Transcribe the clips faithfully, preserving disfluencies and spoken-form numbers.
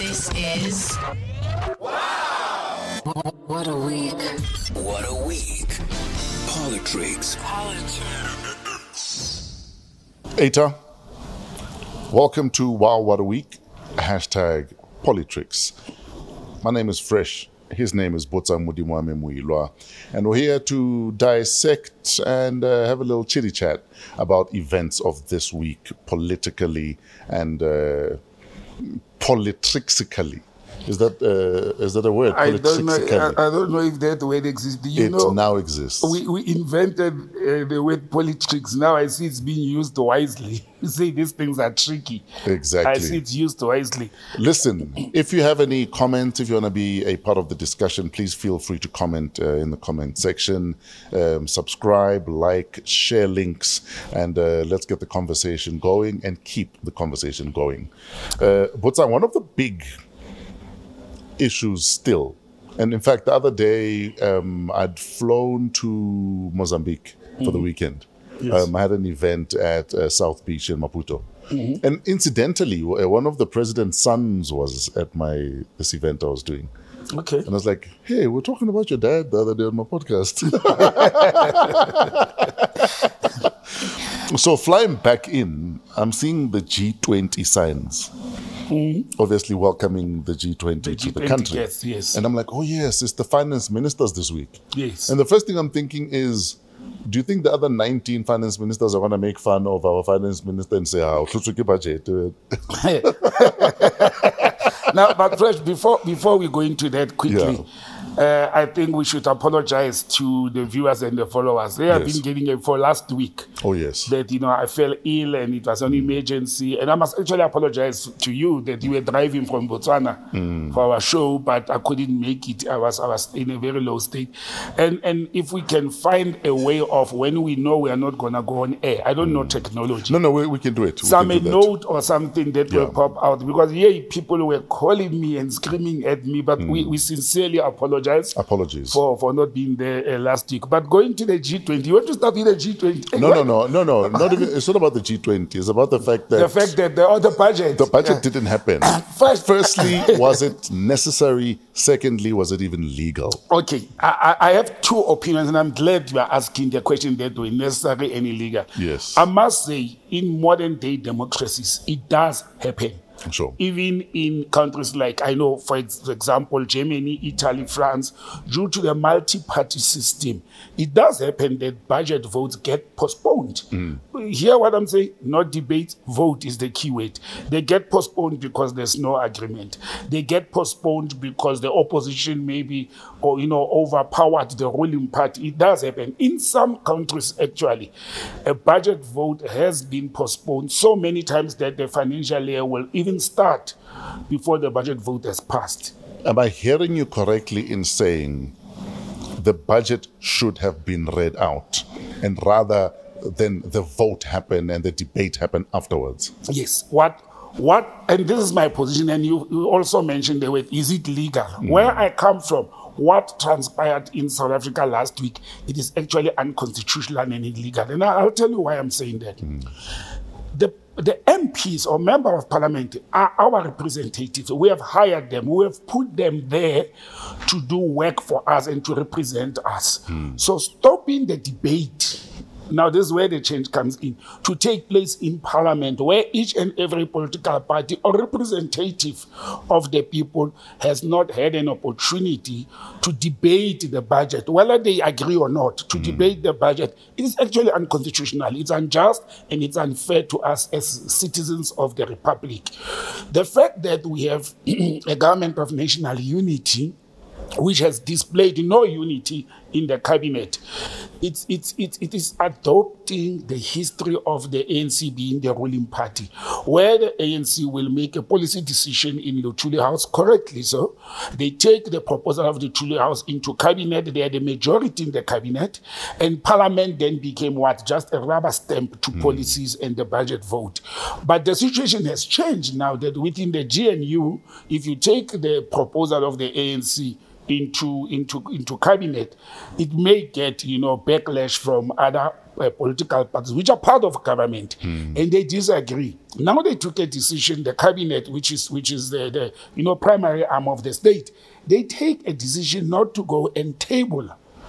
This is Wow! What a week. What a week. Politrix. Eta, welcome to Wow What a Week, hashtag Politrix. My name is Fresh. His name is Botsang Modimoame Muilwa. And we're here to dissect and uh, have a little chitty chat about events of this week, politically and uh, politrixically. Is that uh, is that a word? I don't know. I, I don't know if that word exists. Do you it know? now exists. We we invented uh, the word politrix. Now I see it's being used wisely. You say these things are tricky. Exactly. I see it's used wisely. Listen, if you have any comments, if you want to be a part of the discussion, please feel free to comment uh, in the comment section. Um, subscribe, like, share links, and uh, let's get the conversation going and keep the conversation going. Uh, Botsang, one of the big issues still, and in fact the other day um, I'd flown to Mozambique for mm-hmm. the weekend. Yes. Um, I had an event at uh, South Beach in Maputo, mm-hmm. and incidentally one of the president's sons was at my this event I was doing. Okay. And I was like, hey, we're talking about your dad the other day on my podcast. So flying back in, I'm seeing the G twenty signs. Mm-hmm. Obviously welcoming the G twenty the to G twenty the country. Yes, yes. And I'm like, oh yes, it's the finance ministers this week. Yes. And the first thing I'm thinking is, do you think the other nineteen finance ministers are going to make fun of our finance minister and say, oh, budget? Now, but Fresh, before, before we go into that quickly, yeah. Uh, I think we should apologize to the viewers and the followers. They have yes. been getting it for last week. Oh, yes. That, you know, I fell ill and it was an emergency. And I must actually apologize to you that you were driving from Botswana mm. for our show, but I couldn't make it. I was I was in a very low state. And and if we can find a way of when we know we are not going to go on air, I don't mm. know technology. No, no, we, we can do it. We Some a do note or something that yeah. will pop out. Because, yeah, people were calling me and screaming at me, but mm. we, we sincerely apologize. Apologies for, for not being there uh, last week. But going to the G twenty, you want to start with the G twenty? No, no, no, no, no. Not even, it's not about the G twenty. It's about the fact that the fact that the other budget, the budget uh, didn't happen. First, Firstly, was it necessary? Secondly, was it even legal? Okay, I, I have two opinions, and I'm glad you are asking the question that way, necessary and illegal. Yes, I must say, in modern day democracies, it does happen. Sure. Even in countries like, I know, for example, Germany, Italy, France, due to the multi-party system, it does happen that budget votes get postponed. Mm. Hear what I'm saying? Not debate, vote is the key word. They get postponed because there's no agreement. They get postponed because the opposition maybe, or, you know, overpowered the ruling party. It does happen. In some countries, actually, a budget vote has been postponed so many times that the financial year will even start before the budget vote has passed. Am I hearing you correctly in saying the budget should have been read out and rather than the vote happen and the debate happen afterwards? Yes. What what and this is my position, and you, you also mentioned the word, is it legal? Mm. Where I come from, what transpired in South Africa last week, it is actually unconstitutional and illegal. And I'll tell you why I'm saying that. Mm. The The M Ps or member of parliament are our representatives. We have hired them. We have put them there to do work for us and to represent us. Mm. So stopping the debate, now this is where the change comes in, to take place in parliament where each and every political party or representative of the people has not had an opportunity to debate the budget, whether they agree or not, to mm. debate the budget. It is actually unconstitutional. It's unjust and it's unfair to us as citizens of the Republic. The fact that we have a government of national unity which has displayed no unity in the cabinet. It's, it's, it's, it is adopting the history of the A N C being the ruling party, where the A N C will make a policy decision in the Luthuli House, correctly so. They take the proposal of the Luthuli House into cabinet, they are the majority in the cabinet, and parliament then became what? Just a rubber stamp to mm. policies and the budget vote. But the situation has changed now that within the G N U, if you take the proposal of the A N C into into into cabinet, it may get, you know, backlash from other uh, political parties, which are part of government, Hmm. and they disagree. Now they took a decision, the cabinet, which is which is the, the you know primary arm of the state, they take a decision not to go and table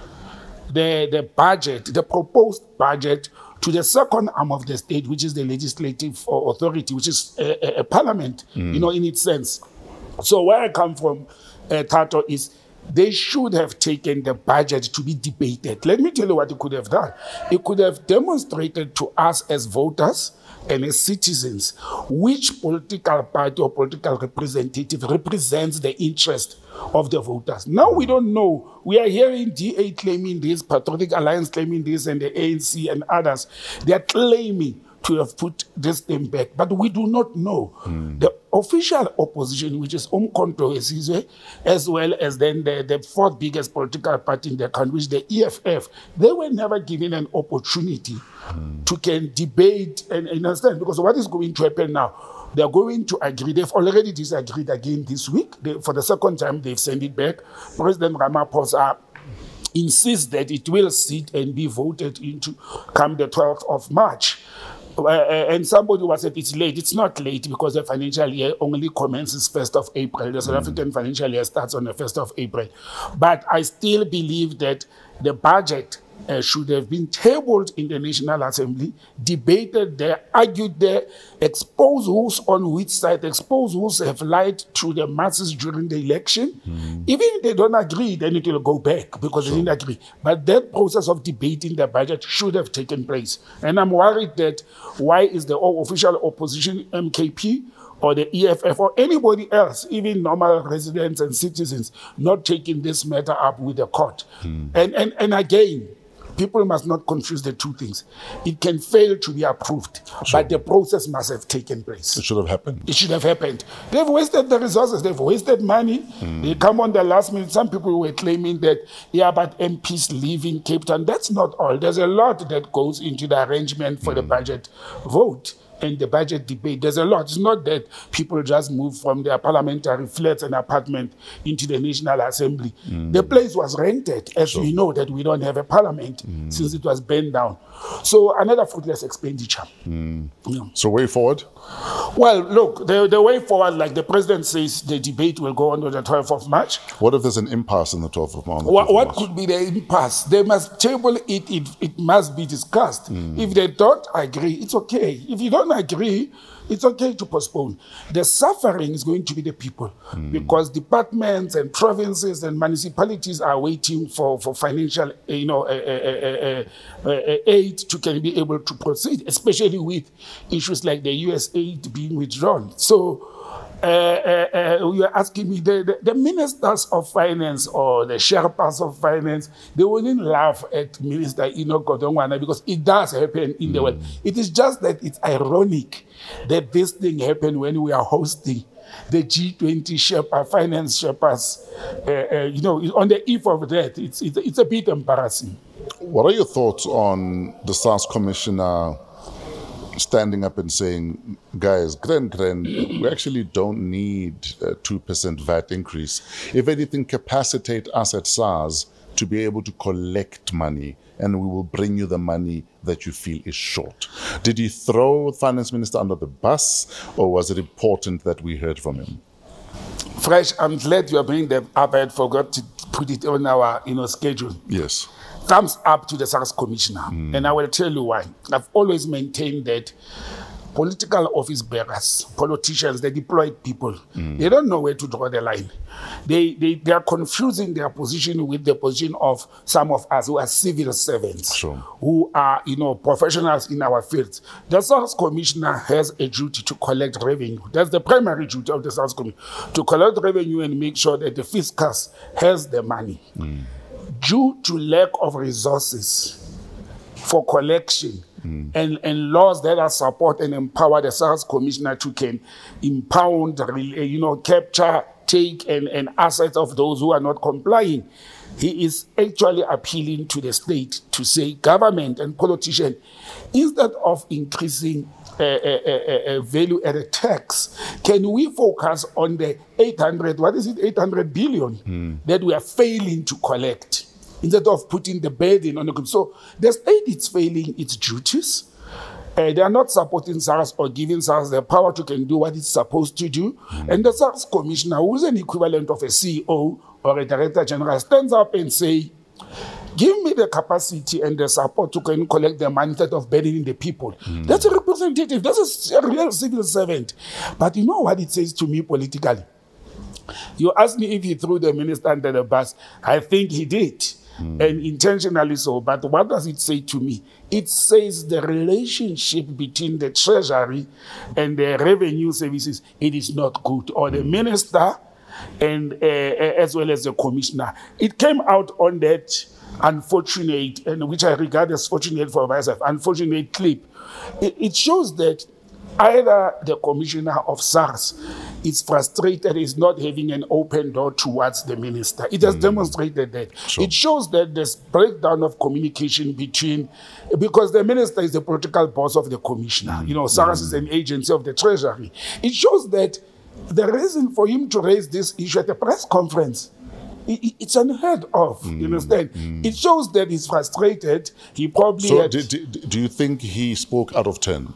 the, the budget, the proposed budget, to the second arm of the state, which is the legislative authority, which is a, a, a parliament, you know, in its sense. So where I come from, uh, Tato, is they should have taken the budget to be debated. Let me tell you what it could have done. It could have demonstrated to us as voters and as citizens which political party or political representative represents the interest of the voters. Now we don't know. We are hearing D A claiming this, Patriotic Alliance claiming this, and the A N C and others. They are claiming to have put this thing back, but we do not know. Mm. The official opposition, which is Umkhonto we Sizwe, as well as then the, the fourth biggest political party in the country, which is the E F F, they were never given an opportunity mm. to can debate and, and understand, because what is going to happen now? They are going to agree. They've already disagreed again this week. They, for the second time, they've sent it back. President Ramaphosa insists that it will sit and be voted into come the twelfth of March. Uh, and somebody was said it's late. It's not late because the financial year only commences first of April. The South African financial year starts on the first of April. But I still believe that the budget Uh, should have been tabled in the National Assembly, debated there, argued there, expose who's on which side, expose who's have lied to the masses during the election. Mm. Even if they don't agree, then it will go back because sure. they didn't agree. But that process of debating the budget should have taken place. And I'm worried that why is the official opposition, M K P, or the E F F, or anybody else, even normal residents and citizens, not taking this matter up with the court. Mm. And, and, and again, people must not confuse the two things. It can fail to be approved, sure. but the process must have taken place. It should have happened. It should have happened. They've wasted the resources. They've wasted money. Mm. They come on the last minute. Some people were claiming that, yeah, but M Ps leaving Cape Town. That's not all. There's a lot that goes into the arrangement for mm. the budget vote and the budget debate. There's a lot. It's not that people just move from their parliamentary flats and apartment into the National Assembly. Mm. The place was rented, as sure. we know that we don't have a parliament mm. since it was burned down. So another fruitless expenditure. Mm. Yeah. So way forward? Well, look, the, the way forward, like the president says, the debate will go on on the twelfth of March. What if there's an impasse in the twelfth of March? What, what could be the impasse? They must table it. It, it must be discussed. Mm. If they don't agree, it's okay. If you don't agree, it's okay to postpone. The suffering is going to be the people mm. because departments and provinces and municipalities are waiting for, for financial you know, uh, uh, uh, uh, aid to can be able to proceed, especially with issues like the U S aid being withdrawn. So uh, uh, uh, you are asking me, the, the, the ministers of finance or the Sherpas of finance, they wouldn't laugh at Minister Enoch Godongwana because it does happen in mm. the world. It is just that it's ironic that this thing happened when we are hosting the G twenty Sherpa, finance Sherpas. Uh, uh, you know, on the eve of that, it's, it's, it's a bit embarrassing. What are your thoughts on the SARS commissioner standing up and saying, guys, grand, grand, we actually don't need a two percent V A T increase. If anything, capacitate us at SARS to be able to collect money, and we will bring you the money that you feel is short. Did he throw the finance minister under the bus, or was it important that we heard from him? Fresh, I'm glad you are bringing that up. I had forgot to put it on our you know, schedule. Yes. Thumbs up to the SARS commissioner. Mm. And I will tell you why. I've always maintained that political office bearers, politicians, they deployed people. Mm. They don't know where to draw the line. They, they they are confusing their position with the position of some of us who are civil servants, sure. who are you know professionals in our fields. The SARS commissioner has a duty to collect revenue. That's the primary duty of the SARS commissioner, to collect revenue and make sure that the fiscus has the money. Mm. Due to lack of resources for collection, Mm. And, and laws that are support and empower the SARS commissioner to can impound, you know, capture, take, and, and assets of those who are not complying. He is actually appealing to the state to say, government and politicians, instead of increasing uh, uh, uh, uh, value-added tax, can we focus on the eight hundred, what is it, eight hundred billion mm. that we are failing to collect? instead of putting the burden on the group. So the state is failing its duties. Uh, they are not supporting SARS or giving SARS the power to can do what it's supposed to do. Mm. And the SARS commissioner, who is an equivalent of a C E O or a director general, stands up and say, give me the capacity and the support to can collect the money instead of burdening the people. Mm. That's a representative. That's a, a real civil servant. But you know what it says to me politically? You asked me if he threw the minister under the bus. I think he did. Mm. And intentionally so. But what does it say to me? It says the relationship between the treasury and the revenue services, it is not good. Or the mm. minister and uh, as well as the commissioner. It came out on that unfortunate, and which I regard as fortunate for myself, unfortunate clip. It, it shows that either the commissioner of SARS is frustrated, is not having an open door towards the minister. It has mm. demonstrated that. Sure. It shows that there's breakdown of communication between, because the minister is the political boss of the commissioner. Mm. You know, SARS mm. is an agency of the treasury. It shows that the reason for him to raise this issue at a press conference, it, it's unheard of, mm. you understand? Mm. It shows that he's frustrated. He probably So had, do, do, do you think he spoke out of turn?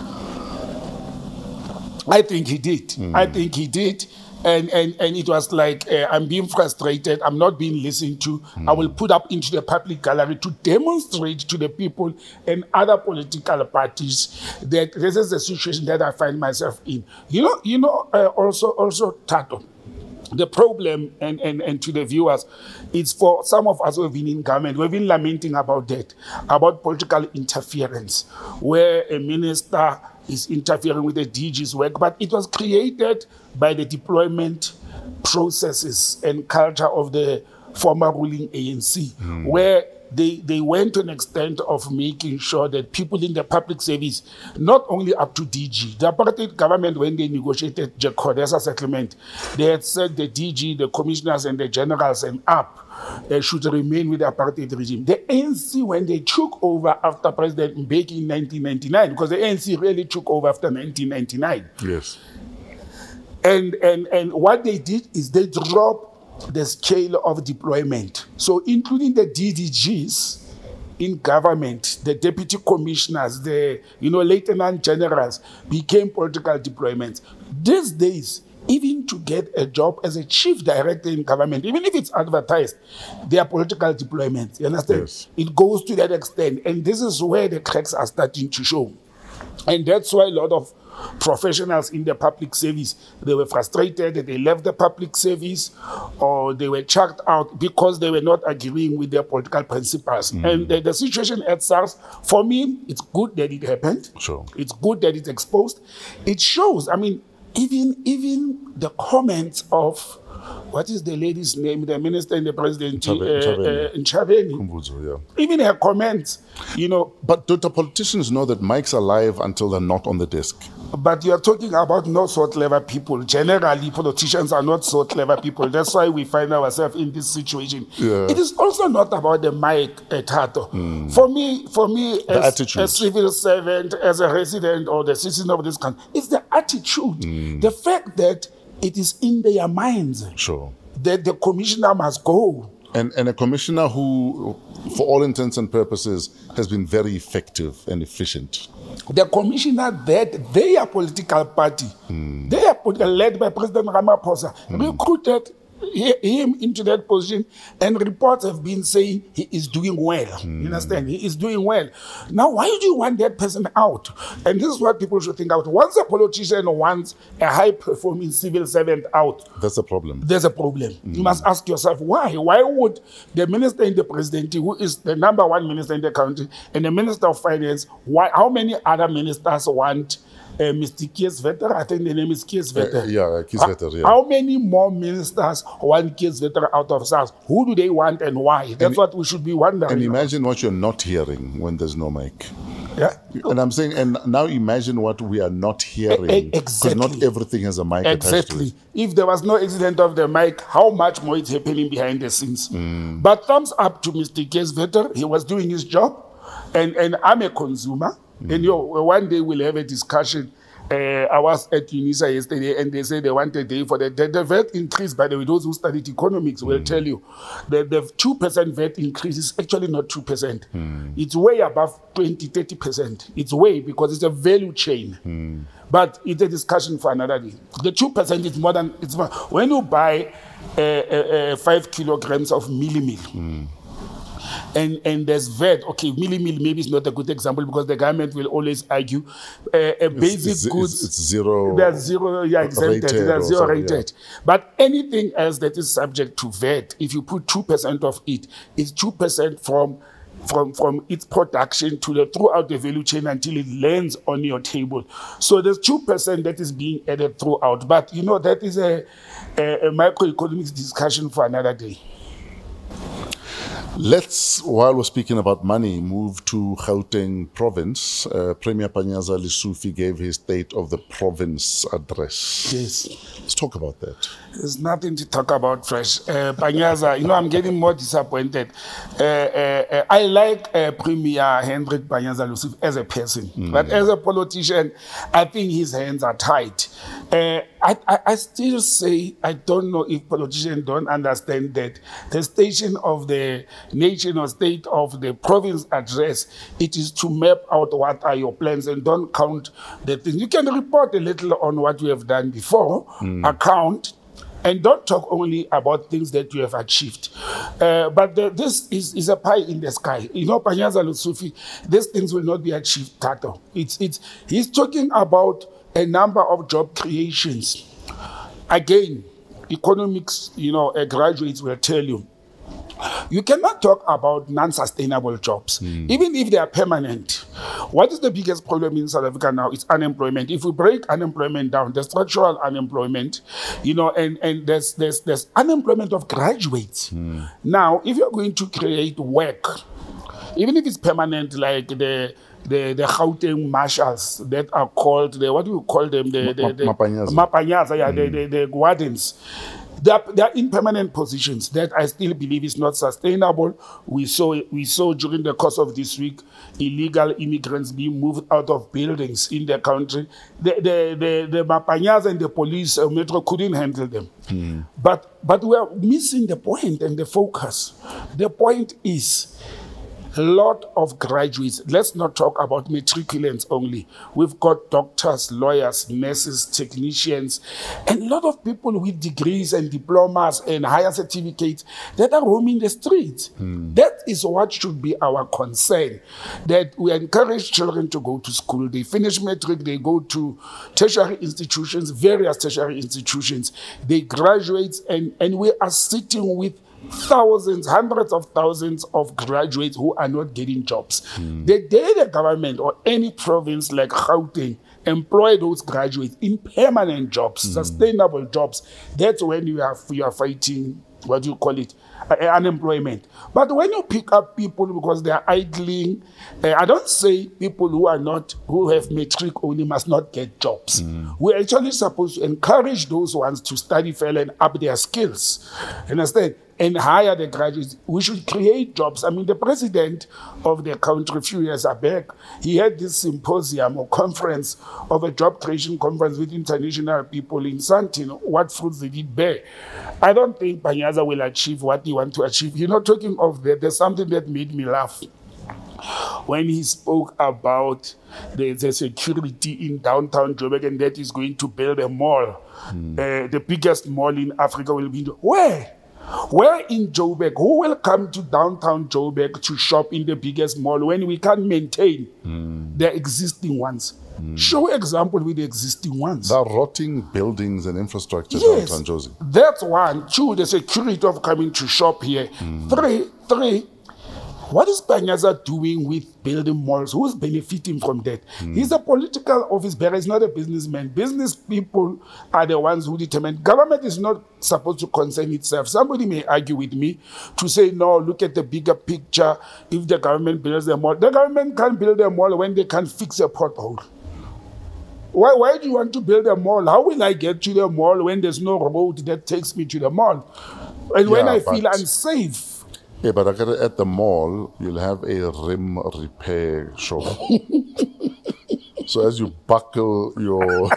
I think he did. Mm. I think he did. And, and, and it was like, uh, I'm being frustrated. I'm not being listened to. Mm. I will put up into the public gallery to demonstrate to the people and other political parties that this is the situation that I find myself in. You know, you know. Uh, also, also, Tato, the problem, and, and, and to the viewers, it's for some of us who have been in government, we've been lamenting about that, about political interference, where a minister is interfering with the D G's work, but it was created by the deployment processes and culture of the former ruling A N C, mm. where they, they went to an extent of making sure that people in the public service, not only up to D G, the apartheid government, when they negotiated the CODESA settlement, they had said the D G, the commissioners and the generals and up uh, should remain with the apartheid regime. The A N C, when they took over after President Mbeki in nineteen ninety-nine, because the A N C really took over after nineteen ninety-nine. Yes. And, and, and what they did is they dropped the scale of deployment. So including the D D Gs in government, the deputy commissioners, the you know lieutenant generals became political deployments. These days, even to get a job as a chief director in government, even if it's advertised, they are political deployments. You understand? Yes. It goes to that extent. And this is where the cracks are starting to show. And that's why a lot of professionals in the public service, they were frustrated that they left the public service or they were chucked out because they were not agreeing with their political principles. Mm. And the, the situation at SARS, for me, it's good that it happened. Sure. It's good that it's exposed. It shows, I mean, even, even the comments of, what is the lady's name, the minister and the president, Ntshavheni. Uh, uh, yeah. Even her comments, you know. But do the politicians know that mics are live until they're not on the desk? But you're talking about not so clever people. Generally, politicians are not so clever people. That's why we find ourselves in this situation. Yeah. It is also not about the mic, uh, Tato. Mm. For me, for me, as a civil servant, as a resident or the citizen of this country, it's the attitude. Mm. The fact that it is in their minds sure. that the commissioner must go. And, and a commissioner who, for all intents and purposes, has been very effective and efficient. The commissioner that their political party, mm. they are led by President Ramaphosa, mm. recruited him into that position, and reports have been saying he is doing well. Mm. You understand? He is doing well. Now, why do you want that person out? And this is what people should think about. Once a politician wants a high-performing civil servant out, that's a problem. There's a problem. Mm. You must ask yourself, why? Why would the minister in the presidency, who is the number one minister in the country, and the minister of finance, why? How many other ministers want Uh, Mister Kees Venter, I think the name is Kees Venter. Uh, yeah, Kees Venter, yeah. How many more ministers want Kees Venter out of SARS? Who do they want and why? That's and, what we should be wondering. And imagine what you're not hearing when there's no mic. Yeah. And I'm saying, and now imagine what we are not hearing. Because exactly. not everything has a mic exactly. attached to it. If there was no accident of the mic, how much more is happening behind the scenes? Mm. But thumbs up to Mister Kees Venter. He was doing his job. And, and I'm a consumer. Mm. And you know, one day we'll have a discussion Uh, I was at UNISA yesterday and they said they want a day for the, the, the V A T increase. By the way, those who studied economics will Mm. tell you that the two percent V A T increase is actually not two percent. Mm. It's way above twenty, thirty percent. It's way because it's a value chain. Mm. But it's a discussion for another day. The two percent is more than, it's more, when you buy uh, uh, uh, five kilograms of millimil, Mm. and and there's V A T, okay, millimil maybe is not a good example because the government will always argue uh, a basic It's, it's, goods. it's, it's zero. They're zero, yeah, exempted. rated They're or zero something, rated. But anything else that is subject to V A T, if you put two percent of it, it's two percent from from from its production to the throughout the value chain until it lands on your table. So there's two percent that is being added throughout. But you know, that is a, a, a microeconomics discussion for another day. Let's, while we're speaking about money, move to Gauteng province. Uh, Premier Panyaza Lesufi gave his State of the Province address. Yes. Let's talk about that. There's nothing to talk about, Fresh. Uh, Panyaza, you know, I'm getting more disappointed. Uh, uh, uh, I like uh, Premier Hendrik Panyaza Lesufi as a person, Mm. but as a politician, I think his hands are tied. Uh, I, I, I still say I don't know if politicians don't understand that the station of the nation or state of the province address, it is to map out what are your plans and don't count the things. You can report a little on what you have done before, Mm. account, and don't talk only about things that you have achieved. Uh, but the, this is, is a pie in the sky. You know, Panyaza Lesufi, these things will not be achieved, Tato. It's, it's, he's talking about a number of job creations. Again, economics, you know, uh, graduates will tell you, you cannot talk about non-sustainable jobs, Mm. even if they are permanent. What is the biggest problem in South Africa now? It's unemployment. If we break unemployment down, the structural unemployment, you know, and, and there's, there's, there's unemployment of graduates. Mm. Now, if you're going to create work, even if it's permanent, like the the the Gauteng marshals that are called the, what do you call them? The, the, the Mapanyaza. Mapanyaza, yeah, the, the, the wardens. They are, they are in permanent positions that I still believe is not sustainable. We saw we saw during the course of this week illegal immigrants being moved out of buildings in the country. The the the, the Mapanyaza and the police uh, metro couldn't handle them. Mm. But but we are missing the point and the focus. The point is, a lot of graduates, let's not talk about matriculants only. We've got doctors, lawyers, nurses, technicians, and a lot of people with degrees and diplomas and higher certificates that are roaming the streets. Mm. That is what should be our concern, that we encourage children to go to school. They finish matric, they go to tertiary institutions, various tertiary institutions. They graduate, and, and we are sitting with thousands, hundreds of thousands of graduates who are not getting jobs. Mm. The day the government or any province like Gauteng employ those graduates in permanent jobs, mm. sustainable jobs, that's when you are, you are fighting, what do you call it, uh, unemployment. But when you pick up people because they are idling, uh, I don't say people who are not, who have matric only must not get jobs. Mm. We're actually supposed to encourage those ones to study further and up their skills. Understand? And hire the graduates. We should create jobs. I mean, the president of the country a few years back, he had this symposium or conference of a job creation conference with international people in Sandton. What fruits did it bear? I don't think Panyaza will achieve what he wants to achieve. You're not talking of that. There's something that made me laugh. When he spoke about the, the security in downtown Joburg and that is going to build a mall, mm. uh, the biggest mall in Africa will be, where? Where in Joburg? Who will come to downtown Joburg to shop in the biggest mall when we can't maintain mm. the existing ones? Mm. Show example with the existing ones. There are rotting buildings and infrastructure yes, downtown Josie. That's one. Two, the security of coming to shop here. Mm. Three, three. What is Panyaza doing with building malls? Who's benefiting from that? Mm. He's a political office bearer. He's not a businessman. Business people are the ones who determine. Government is not supposed to concern itself. Somebody may argue with me to say, no, look at the bigger picture. If the government builds a mall, the government can't build a mall when they can't fix a pothole. Why, why do you want to build a mall? How will I get to the mall when there's no road that takes me to the mall? And yeah, when I feel unsafe? Yeah, but at the mall, you'll have a rim repair shop. So as you buckle your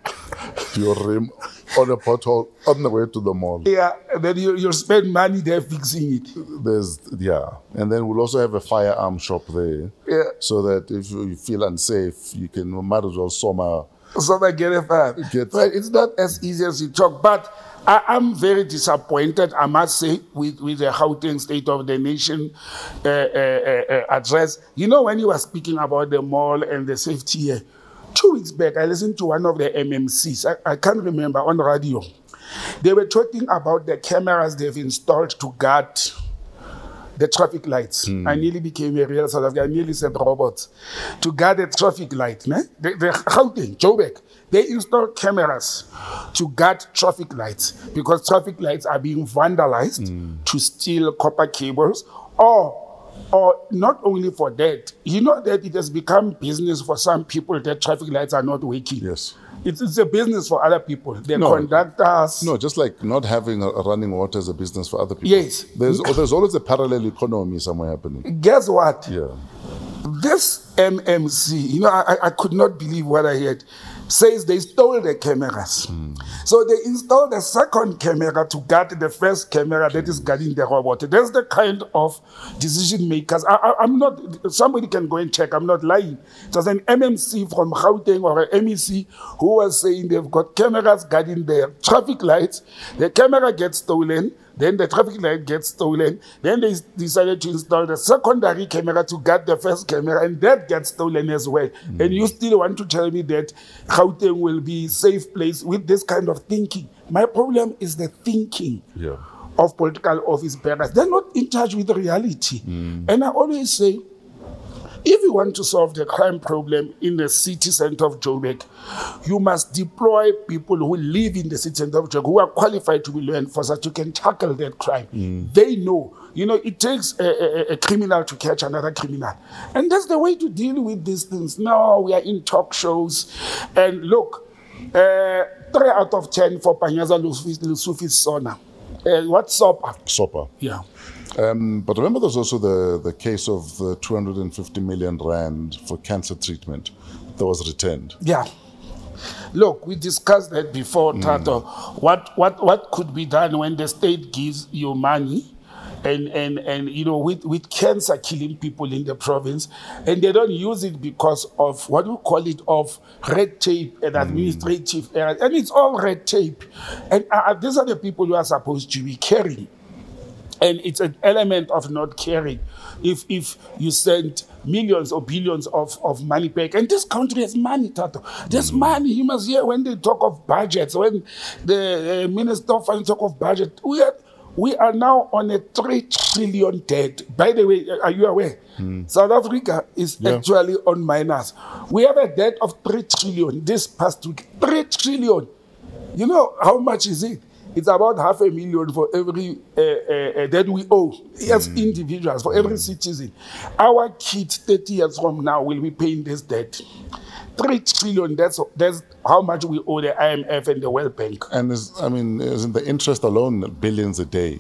your rim on a pothole on the way to the mall, Yeah, and then you, you spend money there fixing it. there's yeah, and then we'll also have a firearm shop there, Yeah. so that if you feel unsafe, you can might as well summer. So I get a fire. Get- But it's not as easy as you talk. But I, I'm very disappointed, I must say, with, with the Gauteng State of the Nation uh, uh, uh, uh, address. You know, when you were speaking about the mall and the safety here, two weeks back, I listened to one of the M M Cs. I, I can't remember, on radio. They were talking about the cameras they've installed to guard the traffic lights. I nearly became a real South African. I nearly said robots. To guard the traffic light. Ne? The, the Gauteng, Joburg, they installed cameras to guard traffic lights because traffic lights are being vandalized to steal copper cables, or or not only for that. You know that it has become business for some people that traffic lights are not working. Yes. It's, it's a business for other people. The No. conductors. No, just like not having a, a running water as a business for other people. Yes. There's there's always a parallel economy somewhere happening. Guess what? Yeah. This M M C, you know, I, I could not believe what I heard, says they stole the cameras. So they installed a second camera to guard the first camera that is guarding the robot. That's the kind of decision makers. I, I, I'm not, somebody can go and check, I'm not lying. It was an M M C from Gauteng or an M E C who was saying they've got cameras guarding their traffic lights. The camera gets stolen. Then the traffic light gets stolen. Then they decided to install the secondary camera to guard the first camera, and that gets stolen as well. Mm. And you still want to tell me that Gauteng will be a safe place with this kind of thinking? My problem is the thinking Yeah. of political office bearers. They're not in touch with reality. Mm. And I always say, if you want to solve the crime problem in the city center of Joburg, you must deploy people who live in the city center of Joburg, who are qualified to be law enforcers, who can tackle that crime. Mm. They know. You know, it takes a, a, a criminal to catch another criminal. And that's the way to deal with these things. Now we are in talk shows. And look, uh, three out of ten for Panyaza Lesufi Sona. Uh, what's SOPA? SOPA. Yeah. Um, but remember, there's also the, the case of the two hundred fifty million rand for cancer treatment that was returned. Yeah. Look, we discussed that before, mm. Tato. What, what, what could be done when the state gives you money and, and, and you know, with, with cancer killing people in the province, and they don't use it because of, what do we call it, of red tape and administrative mm. errors. And it's all red tape. And uh, these are the people who are supposed to be caring. And it's an element of not caring if if you send millions or billions of, of money back. And this country has money, Tato. There's mm. money. You must hear when they talk of budgets, when the uh, Minister of Finance talk of budget, we are, we are now on a three trillion debt. By the way, are you aware? Mm. South Africa is yeah. actually on minus. We have a debt of three trillion this past week. three trillion. You know how much is it? It's about half a million for every uh, uh, uh, that we owe as mm. individuals, for every mm. citizen. Our kids thirty years from now will be paying this debt. Three trillion, that's, that's how much we owe the I M F and the World Bank. And is, I mean, isn't the interest alone billions a day?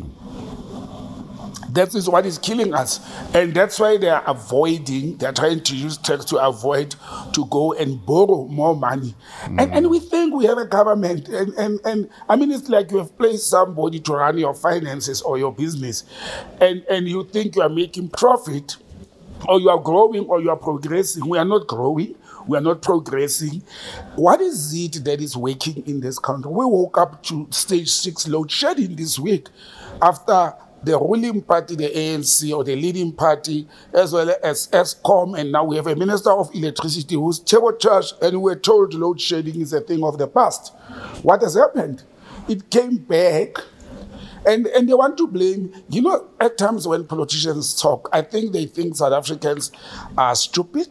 That is what is killing us. And that's why they are avoiding, they're trying to use tax to avoid to go and borrow more money. Mm. And, and we think we have a government. And, and, and I mean, it's like you have placed somebody to run your finances or your business. And, and you think you are making profit, or you are growing, or you are progressing. We are not growing. We are not progressing. What is it that is working in this country? We woke up to stage six load shedding this week after the ruling party, the A N C, or the leading party, as well as Eskom, and now we have a Minister of Electricity who's turbocharged, and we're told load shedding is a thing of the past. What has happened? It came back, and, and they want to blame. You know, at times when politicians talk, I think they think South Africans are stupid,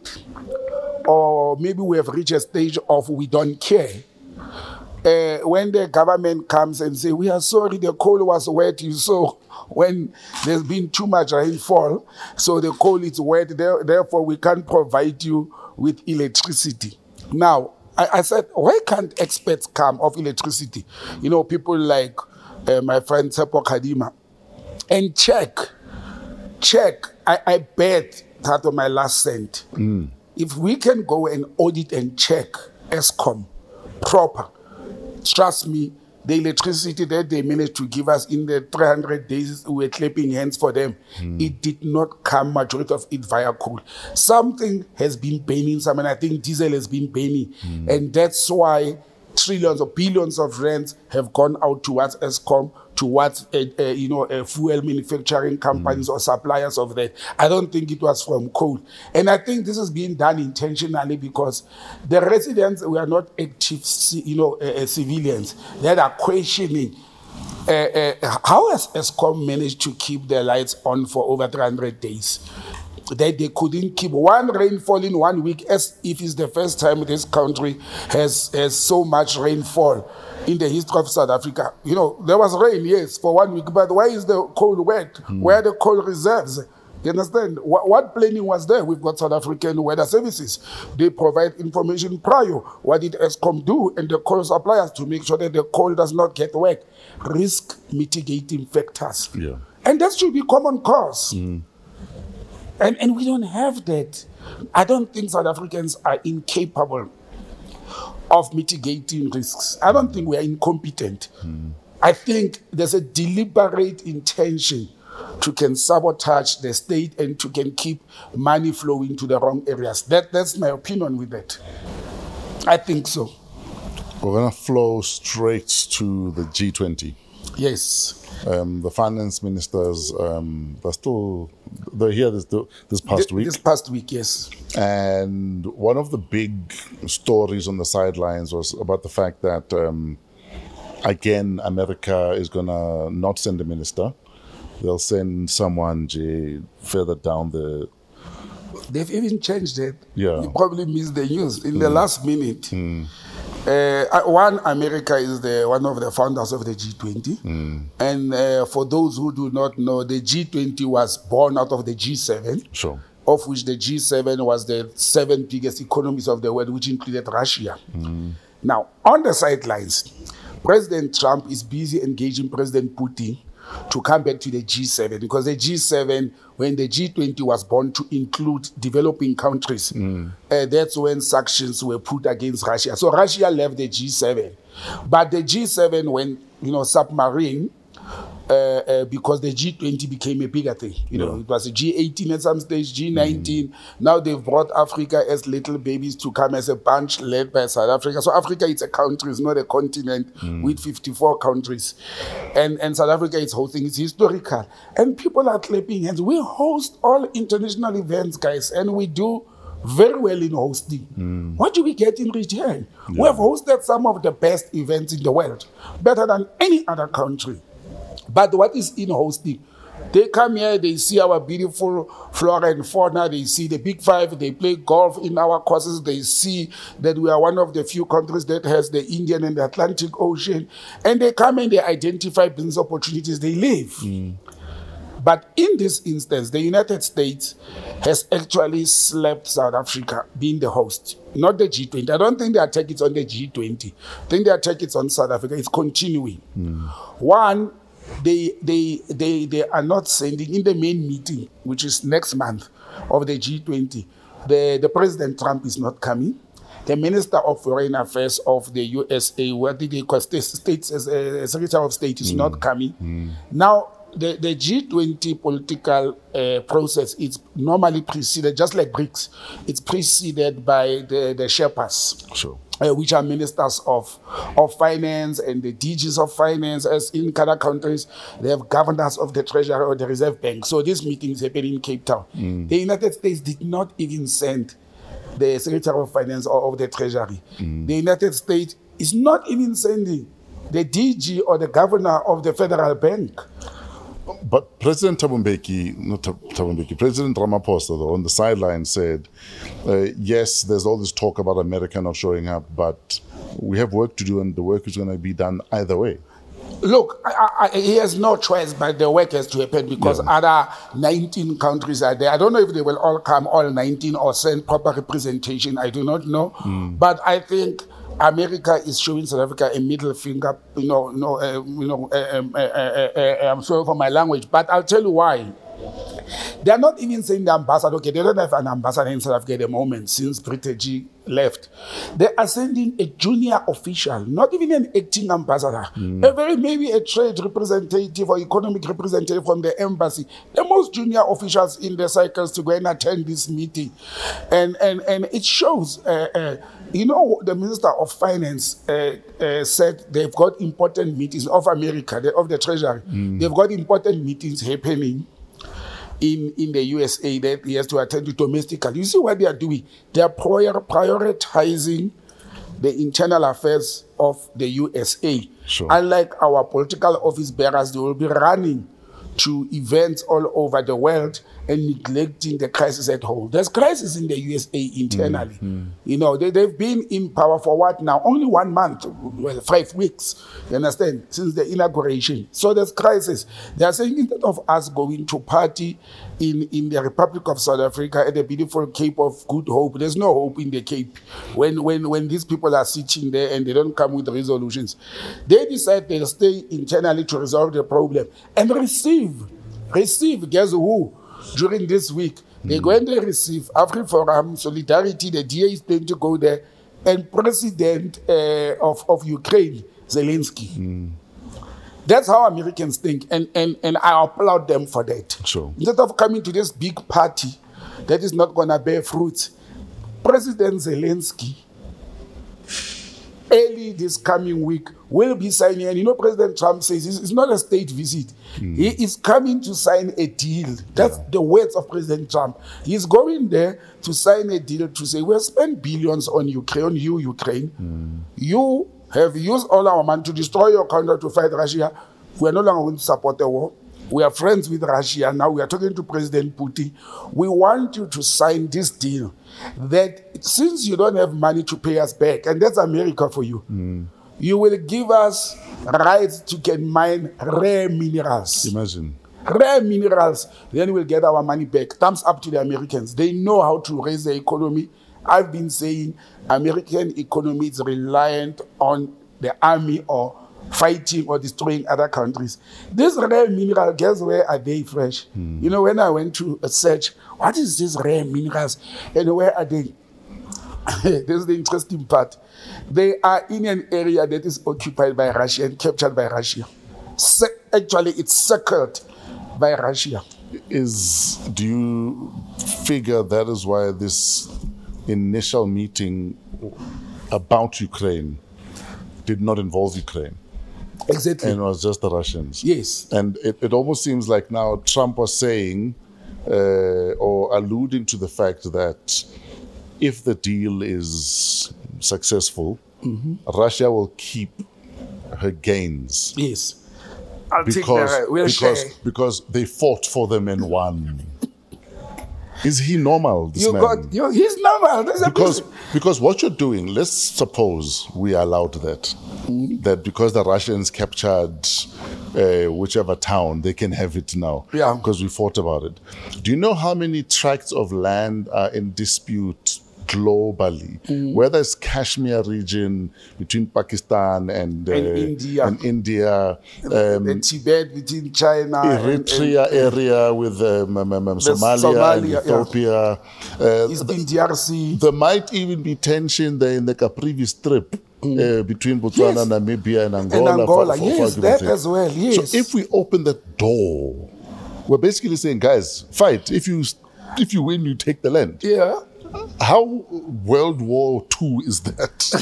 or maybe we have reached a stage of we don't care. Uh, when the government comes and say, we are sorry, the coal was wet, you saw when there's been too much rainfall, so the coal is wet, there, therefore we can't provide you with electricity. Now, I, I said, why can't experts come of electricity? You know, people like uh, my friend Tsepo Kadima, and check, check, I, I bet that on my last cent. Mm. if we can go and audit and check Eskom proper, trust me, the electricity that they managed to give us in the three hundred days, we were clapping hands for them. Mm. It did not come, majority of it, via coal. Something has been burning, some, and I think diesel has been burning. Mm. And that's why trillions or billions of rands have gone out towards Eskom, towards uh, uh, you know uh, fuel manufacturing companies mm. or suppliers of that. I don't think it was from coal, and I think this is being done intentionally because the residents were not active, you know, uh, uh, civilians that are questioning uh, uh, how has Eskom managed to keep their lights on for over three hundred days. That they couldn't keep one rainfall in one week, as if it's the first time this country has, has so much rainfall in the history of South Africa. You know, there was rain, yes, for one week, but why is the coal wet? Mm. Where are the coal reserves? You understand? What, what planning was there? We've got South African Weather Services. They provide information prior. What did Eskom do and the coal suppliers to make sure that the coal does not get wet? Risk mitigating factors. Yeah. And that should be common cause. Mm. And, and we don't have that. I don't think South Africans are incapable of mitigating risks. I don't think we are incompetent. Mm. I think there's a deliberate intention to can sabotage the state and to can keep money flowing to the wrong areas. That, that's my opinion with that. I think so. We're going to flow straight to the G twenty. Yes. Um, the finance ministers, um, they're still, they're here this, this past the, week. This past week, yes. And one of the big stories on the sidelines was about the fact that, um, again, America is going to not send a minister. They'll send someone Jay, further down the... They've even changed it. Yeah. You probably missed the news. In mm. the last minute, mm. uh, one, America is the one of the founders of the G twenty. Mm. And uh, for those who do not know, the G twenty was born out of the G seven. Sure. Of which the G seven was the seven biggest economies of the world, which included Russia. Mm. Now, on the sidelines, President Trump is busy engaging President Putin to come back to the G seven, because the G seven, when the G twenty was born to include developing countries, mm. uh, that's when sanctions were put against Russia. So Russia left the G seven. But the G seven went, you know, submarine, uh, uh, because the G twenty became a bigger thing. You know, yeah. It was a G eighteen at some stage, G nineteen. Mm. Now they've brought Africa as little babies to come as a bunch led by South Africa. So Africa is a country, it's not a continent mm. with fifty-four countries. And, and South Africa is hosting, it's historical. And people are clapping hands. We host all international events, guys, and we do very well in hosting. Mm. What do we get in return? Yeah. We have hosted some of the best events in the world, better than any other country. But what is in hosting? They come here, they see our beautiful flora and fauna, they see the Big Five, they play golf in our courses, they see that we are one of the few countries that has the Indian and the Atlantic Ocean, and they come and they identify business opportunities, they leave. Mm. But in this instance, the United States has actually slapped South Africa being the host, not the G twenty. I don't think the attack is on the G twenty. I think the attack is on South Africa. It's continuing. Mm. One, They, they, they, they are not sending, in the main meeting, which is next month of the G twenty, the, the President Trump is not coming. The Minister of Foreign Affairs of the U S A, what did they call states, as uh, Secretary of State, is mm. not coming. Mm. Now, the, the G twenty political uh, process is normally preceded, just like BRICS, it's preceded by the, the Sherpas. Sure. Uh, which are ministers of, of finance and the D Gs of finance. As in other countries, they have governors of the Treasury or the Reserve Bank. So this meeting is happening in Cape Town. Mm. The United States did not even send the Secretary of Finance or of the Treasury. Mm. The United States is not even sending the D G or the governor of the Federal Bank. But President Thabo Mbeki, not Thabo Mbeki, President Ramaphosa, though, on the sideline said, uh, yes, there's all this talk about America not showing up, but we have work to do and the work is going to be done either way. Look, I, I, he has no choice, but the work has to happen because yeah. other nineteen countries are there. I don't know if they will all come, all nineteen, or send proper representation. I do not know. Mm. But I think America is showing South Africa a middle finger. You know, you know, uh, you know. Uh, um, uh, uh, uh, uh, I'm sorry for my language, but I'll tell you why. They are not even saying the ambassador. Okay, they don't have an ambassador in South Africa at the moment since Britagy left. They are sending a junior official, not even an acting ambassador, a very maybe a trade representative or economic representative from the embassy, the most junior officials in the cycles to go and attend this meeting. And and, and it shows, uh, uh, you know, the Minister of Finance uh, uh, said they've got important meetings of America, the, of the Treasury. Mm. They've got important meetings happening in, in the U S A that he has to attend to domestically. You see what they are doing? They are prior, prioritizing the internal affairs of the U S A. Sure. Unlike our political office bearers, they will be running to events all over the world and neglecting the crisis at home. There's crisis in the U S A internally. Mm-hmm. You know, they, they've been in power for what now? Only one month, well, five weeks, you understand, since the inauguration. So there's crisis. They are saying instead of us going to party in, in the Republic of South Africa at the beautiful Cape of Good Hope, there's no hope in the Cape when, when, when these people are sitting there and they don't come with resolutions. They decide they'll stay internally to resolve the problem and receive, receive, guess who? During this week, they're going to receive AfriForum, Solidarity, the D A is going to go there, and President uh, of, of Ukraine, Zelensky. Mm. That's how Americans think, and, and, and I applaud them for that. Sure. Instead of coming to this big party that is not going to bear fruit, President Zelensky, early this coming week, will be signing, and you know President Trump says it's not a state visit. Mm. He is coming to sign a deal. That's yeah. the words of President Trump. He's going there to sign a deal to say, we'll spend billions on Ukraine, on you, Ukraine. Mm. You have used all our money to destroy your country to fight Russia. We are no longer going to support the war. We are friends with Russia. Now we are talking to President Putin. We want you to sign this deal that since you don't have money to pay us back, and that's America for you, mm. you will give us rights to get mine rare minerals. Imagine. Rare minerals. Then we'll get our money back. Thumbs up to the Americans. They know how to raise the economy. I've been saying American economy is reliant on the army or fighting or destroying other countries. This rare mineral, guess where are they fresh? Hmm. You know, when I went to a search, what is this rare minerals and where are they? This is the interesting part. They are in an area that is occupied by Russia and captured by Russia. Se- actually, it's circled by Russia. Is do you figure that is why this initial meeting about Ukraine did not involve Ukraine? Exactly. And it was just the Russians. Yes. And it, it almost seems like now Trump was saying uh, or alluding to the fact that if the deal is successful, mm-hmm. Russia will keep her gains. Yes. I'll because, take that. We'll because, share. because they fought for them and won. Is he normal, this you man? Got, you, he's normal. That's because, because what you're doing, let's suppose we allowed that, mm-hmm. that because the Russians captured uh, whichever town, they can have it now. Yeah. Because we fought about it. Do you know how many tracts of land are in dispute globally, mm. whether it's Kashmir region between Pakistan and, uh, and India, and India um, the Tibet between China, Eritrea and, and, area with um, um, um, Somalia, Somalia and Ethiopia. Yeah. Uh, East in D R C. There might even be tension there in the Caprivi Strip. Mm. Uh, between Botswana, yes. Namibia, and Angola. And Angola, for, for, yes, for that as well, yes. So if we open that door, we're basically saying, guys, fight. If you if you win, you take the land. Yeah. How World War Two is that?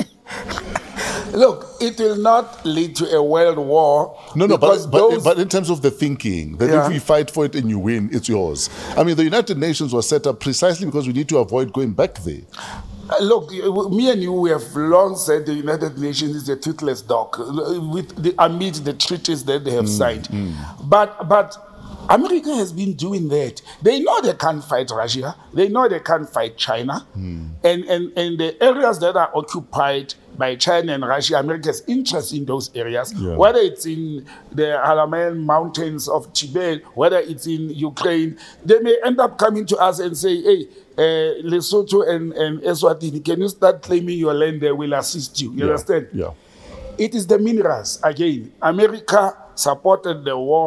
Look, it will not lead to a world war. No, no, but, those... but, but in terms of the thinking, that yeah. if we fight for it and you win, it's yours. I mean, the United Nations was set up precisely because we need to avoid going back there. Uh, look, me and you, we have long said the United Nations is a toothless dog with the, amid the treaties that they have mm, signed. Mm. But, but America has been doing that. They know they can't fight Russia. They know they can't fight China. Mm. And, and, and the areas that are occupied by China and Russia, America's interest in those areas, yeah. whether it's in the Himalayan mountains of Tibet, whether it's in Ukraine, they may end up coming to us and say, hey, uh, Lesotho and, and Eswatini, can you start claiming your land there? We'll assist you. You yeah. understand? Yeah. It is the minerals. Again, America supported the war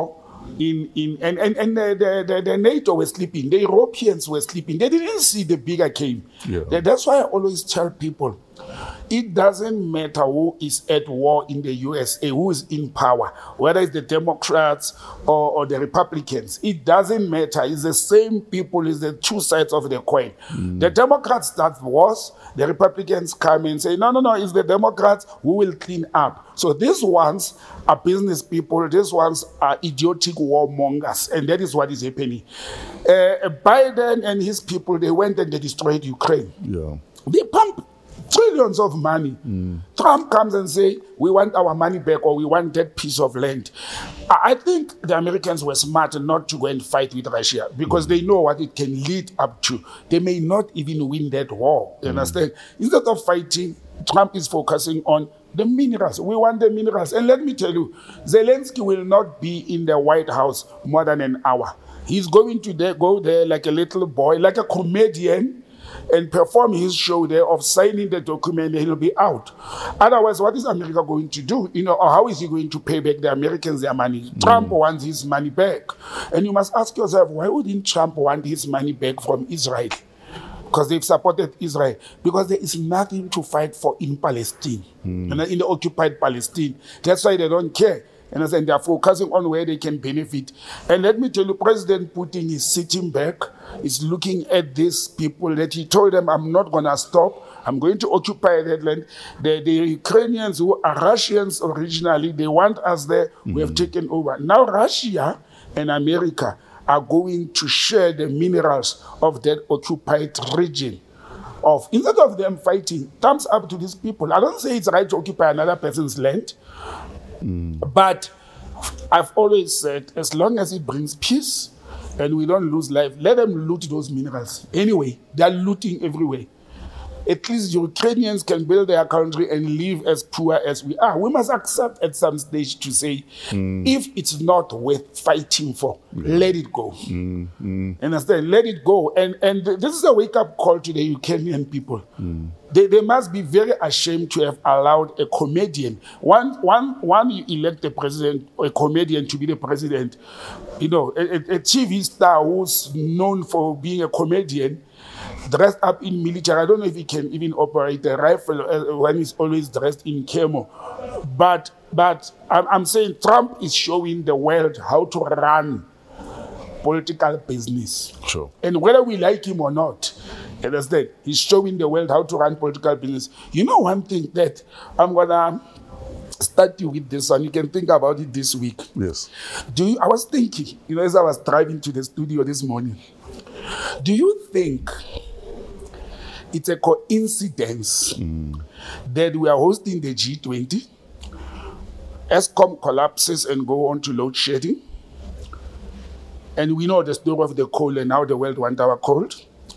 in in and and, and the, the, the, the NATO were sleeping, the Europeans were sleeping. They didn't see the bigger game. Yeah. That- That's why I always tell people, it doesn't matter who is at war in the U S A, who is in power, whether it's the Democrats or, or the Republicans. It doesn't matter. It's the same people, it's the two sides of the coin. The Democrats start wars, the Republicans come and say, no, no, no, it's the Democrats who will clean up. So these ones are business people, these ones are idiotic warmongers, and that is what is happening. Uh, Biden and his people, they went and they destroyed Ukraine. Yeah. They pump trillions of money. Trump comes and say, we want our money back, or we want that piece of land. I I think the Americans were smart not to go and fight with Russia, because they know what it can lead up to. They may not even win that war. You understand? Instead of fighting, Trump is focusing on the minerals. We want the minerals. And let me tell you, Zelensky will not be in the White House more than an hour. He's going to there, go there like a little boy, like a comedian, and perform his show there of signing the document, and he'll be out. Otherwise, what is America going to do? You know, or how is he going to pay back the Americans their money? Trump wants his money back. And you must ask yourself, why wouldn't Trump want his money back from Israel? Because they've supported Israel. Because there is nothing to fight for in Palestine, and in the occupied Palestine. That's why they don't care. And they are focusing on where they can benefit. And let me tell you, President Putin is sitting back, is looking at these people that he told them, I'm not going to stop. I'm going to occupy that land. The, the Ukrainians, who are Russians originally, they want us there. We have taken over. Now Russia and America are going to share the minerals of that occupied region. Of, instead of them fighting, thumbs up to these people. I don't say it's right to occupy another person's land. But I've always said, as long as it brings peace and we don't lose life, let them loot those minerals. Anyway, they're looting everywhere. At least Ukrainians can build their country and live as poor as we are. We must accept at some stage to say, if it's not worth fighting for, let it go. Mm, mm. Understand? Let it go. And and this is a wake-up call to the Ukrainian people. They, they must be very ashamed to have allowed a comedian, one, one, one you elect a president, or a comedian to be the president, you know, a, a T V star who's known for being a comedian, dressed up in military. I don't know if he can even operate a rifle uh, when he's always dressed in camo. But but I'm, I'm saying Trump is showing the world how to run political business. Sure. And whether we like him or not, understand, he's showing the world how to run political business. You know one thing that I'm gonna start you with this one. You can think about it this week. Yes. Do you? I was thinking, you know, as I was driving to the studio this morning. Do you think it's a coincidence mm. that we are hosting the G twenty? Eskom collapses and go on to load shedding. And we know the story of the coal and how the world wants our coal.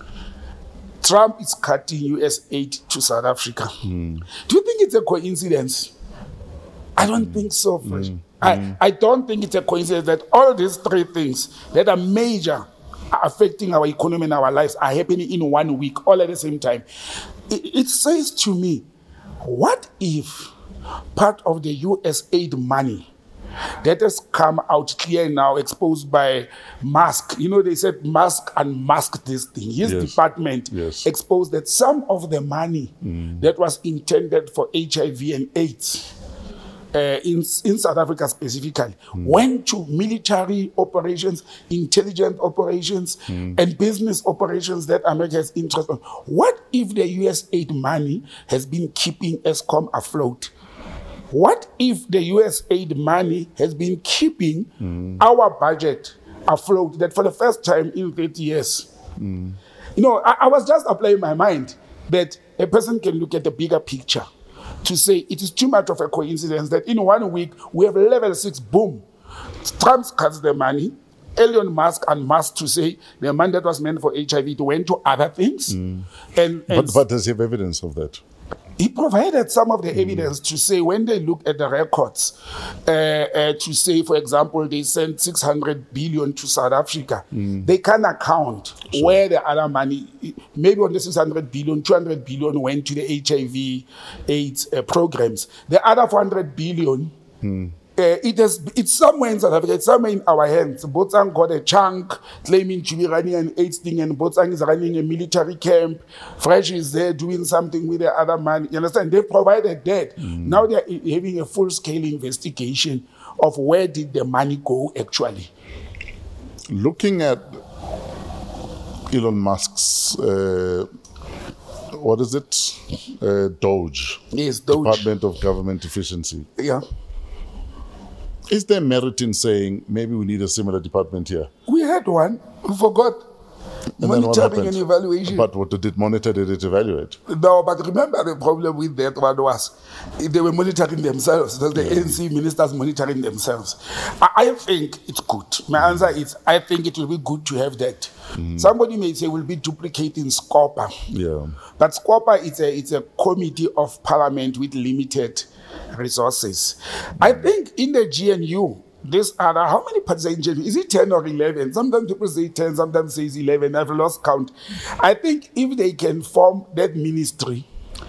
Trump is cutting U S aid to South Africa. Mm. Do you think it's a coincidence? I don't mm. think so. Mm. I, mm. I don't think it's a coincidence that all these three things that are major are affecting our economy and our lives are happening in one week, all at the same time. It, it says to me, what if part of the U S aid money that has come out clear now, exposed by Musk. You know, they said Musk unmasked this thing. His yes. department yes. exposed that some of the money mm. that was intended for H I V and AIDS uh, in, in South Africa specifically mm. went to military operations, intelligence operations, mm. and business operations that America has interest on. What if the U S aid money has been keeping Eskom afloat? What if the U S aid money has been keeping mm. our budget afloat, that for the first time in thirty years? Mm. You know, I, I was just applying my mind that a person can look at the bigger picture to say it is too much of a coincidence that in one week we have level six, boom. Trump cuts the money. Elon Musk and Musk to say the money that was meant for H I V to went to other things. Mm. And, and but, but does he have evidence of that? He provided some of the mm. evidence to say when they look at the records, uh, uh, to say, for example, they sent six hundred billion to South Africa. Mm. They can account sure. where the other money, maybe on the six hundred billion, two hundred billion went to the H I V AIDS uh, programs. The other four hundred billion mm. Uh, it has, it's somewhere in South Africa, it's somewhere in our hands. Botsang got a chunk claiming to be running an AIDS thing, and Botsang is running a military camp. Fresh is there doing something with the other man. You understand? They provided that. Mm. Now they're having a full-scale investigation of where did the money go actually. Looking at Elon Musk's, uh, what is it? Uh, Doge. Yes, Doge. Department of Government Efficiency. Yeah. Is there merit in saying maybe we need a similar department here? We had one. We forgot. And monitoring and evaluation. But what did it monitor? Did it evaluate? No, but remember the problem with that one was they were monitoring themselves. The yeah. A N C ministers monitoring themselves. I, I think it's good. My mm. answer is I think it will be good to have that. Mm. Somebody may say we'll be duplicating SCOPA. Yeah. But SCOPA is a it's a committee of parliament with limited resources. I think in the G N U, this other, how many percent? Is it ten or eleven? Sometimes people say ten, sometimes say eleven. I've lost count. I think if they can form that ministry,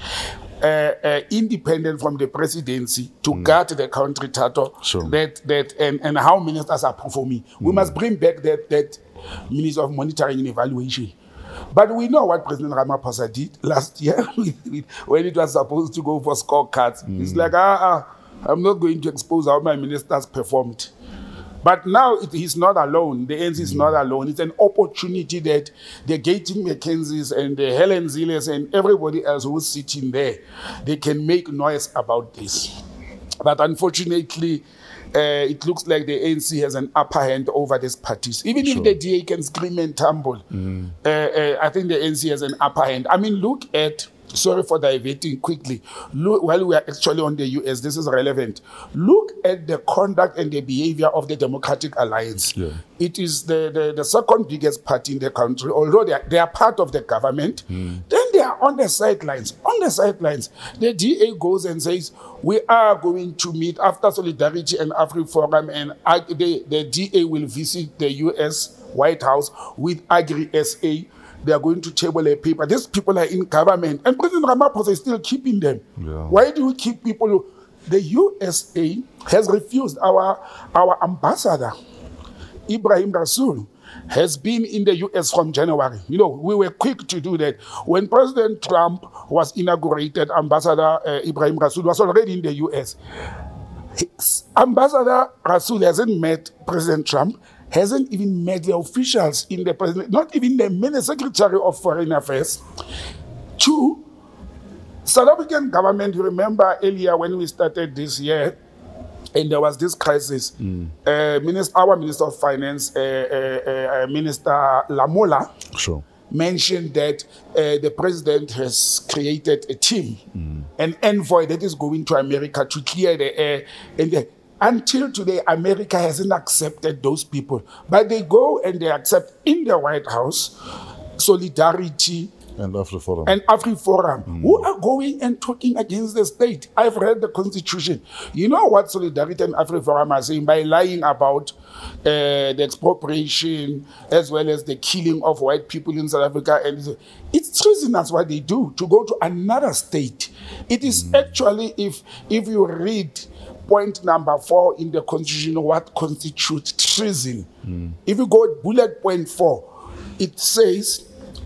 uh, uh, independent from the presidency, to mm. guard the country, Tato, sure. that that and, and how ministers are performing, mm. we must bring back that that Minister of Monitoring and Evaluation. But we know what President Ramaphosa did last year when it was supposed to go for scorecards. Mm. It's like, ah, ah, I'm not going to expose how my ministers performed. But now it, he's not alone. The A N C is mm. not alone. It's an opportunity that the Gating McKenzie's and the Helen Zille's and everybody else who's sitting there, they can make noise about this. But unfortunately, Uh, it looks like the A N C has an upper hand over these parties. Even sure. if the D A can scream and tumble, mm. uh, uh, I think the A N C has an upper hand. I mean, look at, sorry for diverting quickly, look, while we are actually on the U S, this is relevant. Look at the conduct and the behavior of the Democratic Alliance. Yeah. It is the, the, the second biggest party in the country, although they are, they are part of the government. Mm. Then they are on the sidelines. On the sidelines, the D A goes and says, we are going to meet after Solidarity and AfriForum, and uh, the, the D A will visit the U S White House with Agri-S A. They are going to table a paper. These people are in government, and President Ramaphosa is still keeping them. Yeah. Why do you keep people? The U S A has refused. Our, our ambassador, Ibrahim Rasool, has been in the U S from January. You know, we were quick to do that. When President Trump was inaugurated, Ambassador uh, Ibrahim Rasool was already in the U S. His, Ambassador Rasool hasn't met President Trump, hasn't even met the officials in the president, not even the Minister Secretary of Foreign Affairs. Two, South African government, you remember earlier when we started this year, and there was this crisis, mm. uh, minister, our Minister of Finance, uh, uh, uh, Minister Lamola, sure. mentioned that uh, the president has created a team, mm. an envoy that is going to America to clear the air. And the, until today, America hasn't accepted those people. But they go and they accept in the White House Solidarity and AfriForum. And AfriForum, mm. who are going and talking against the state. I've read the Constitution. You know what Solidarity and AfriForum are saying by lying about uh, the expropriation as well as the killing of white people in South Africa. And it's treasonous what they do, to go to another state. It is mm. actually, if if you read point number four in the Constitution, what constitutes treason. Mm. If you go at bullet point four, it says,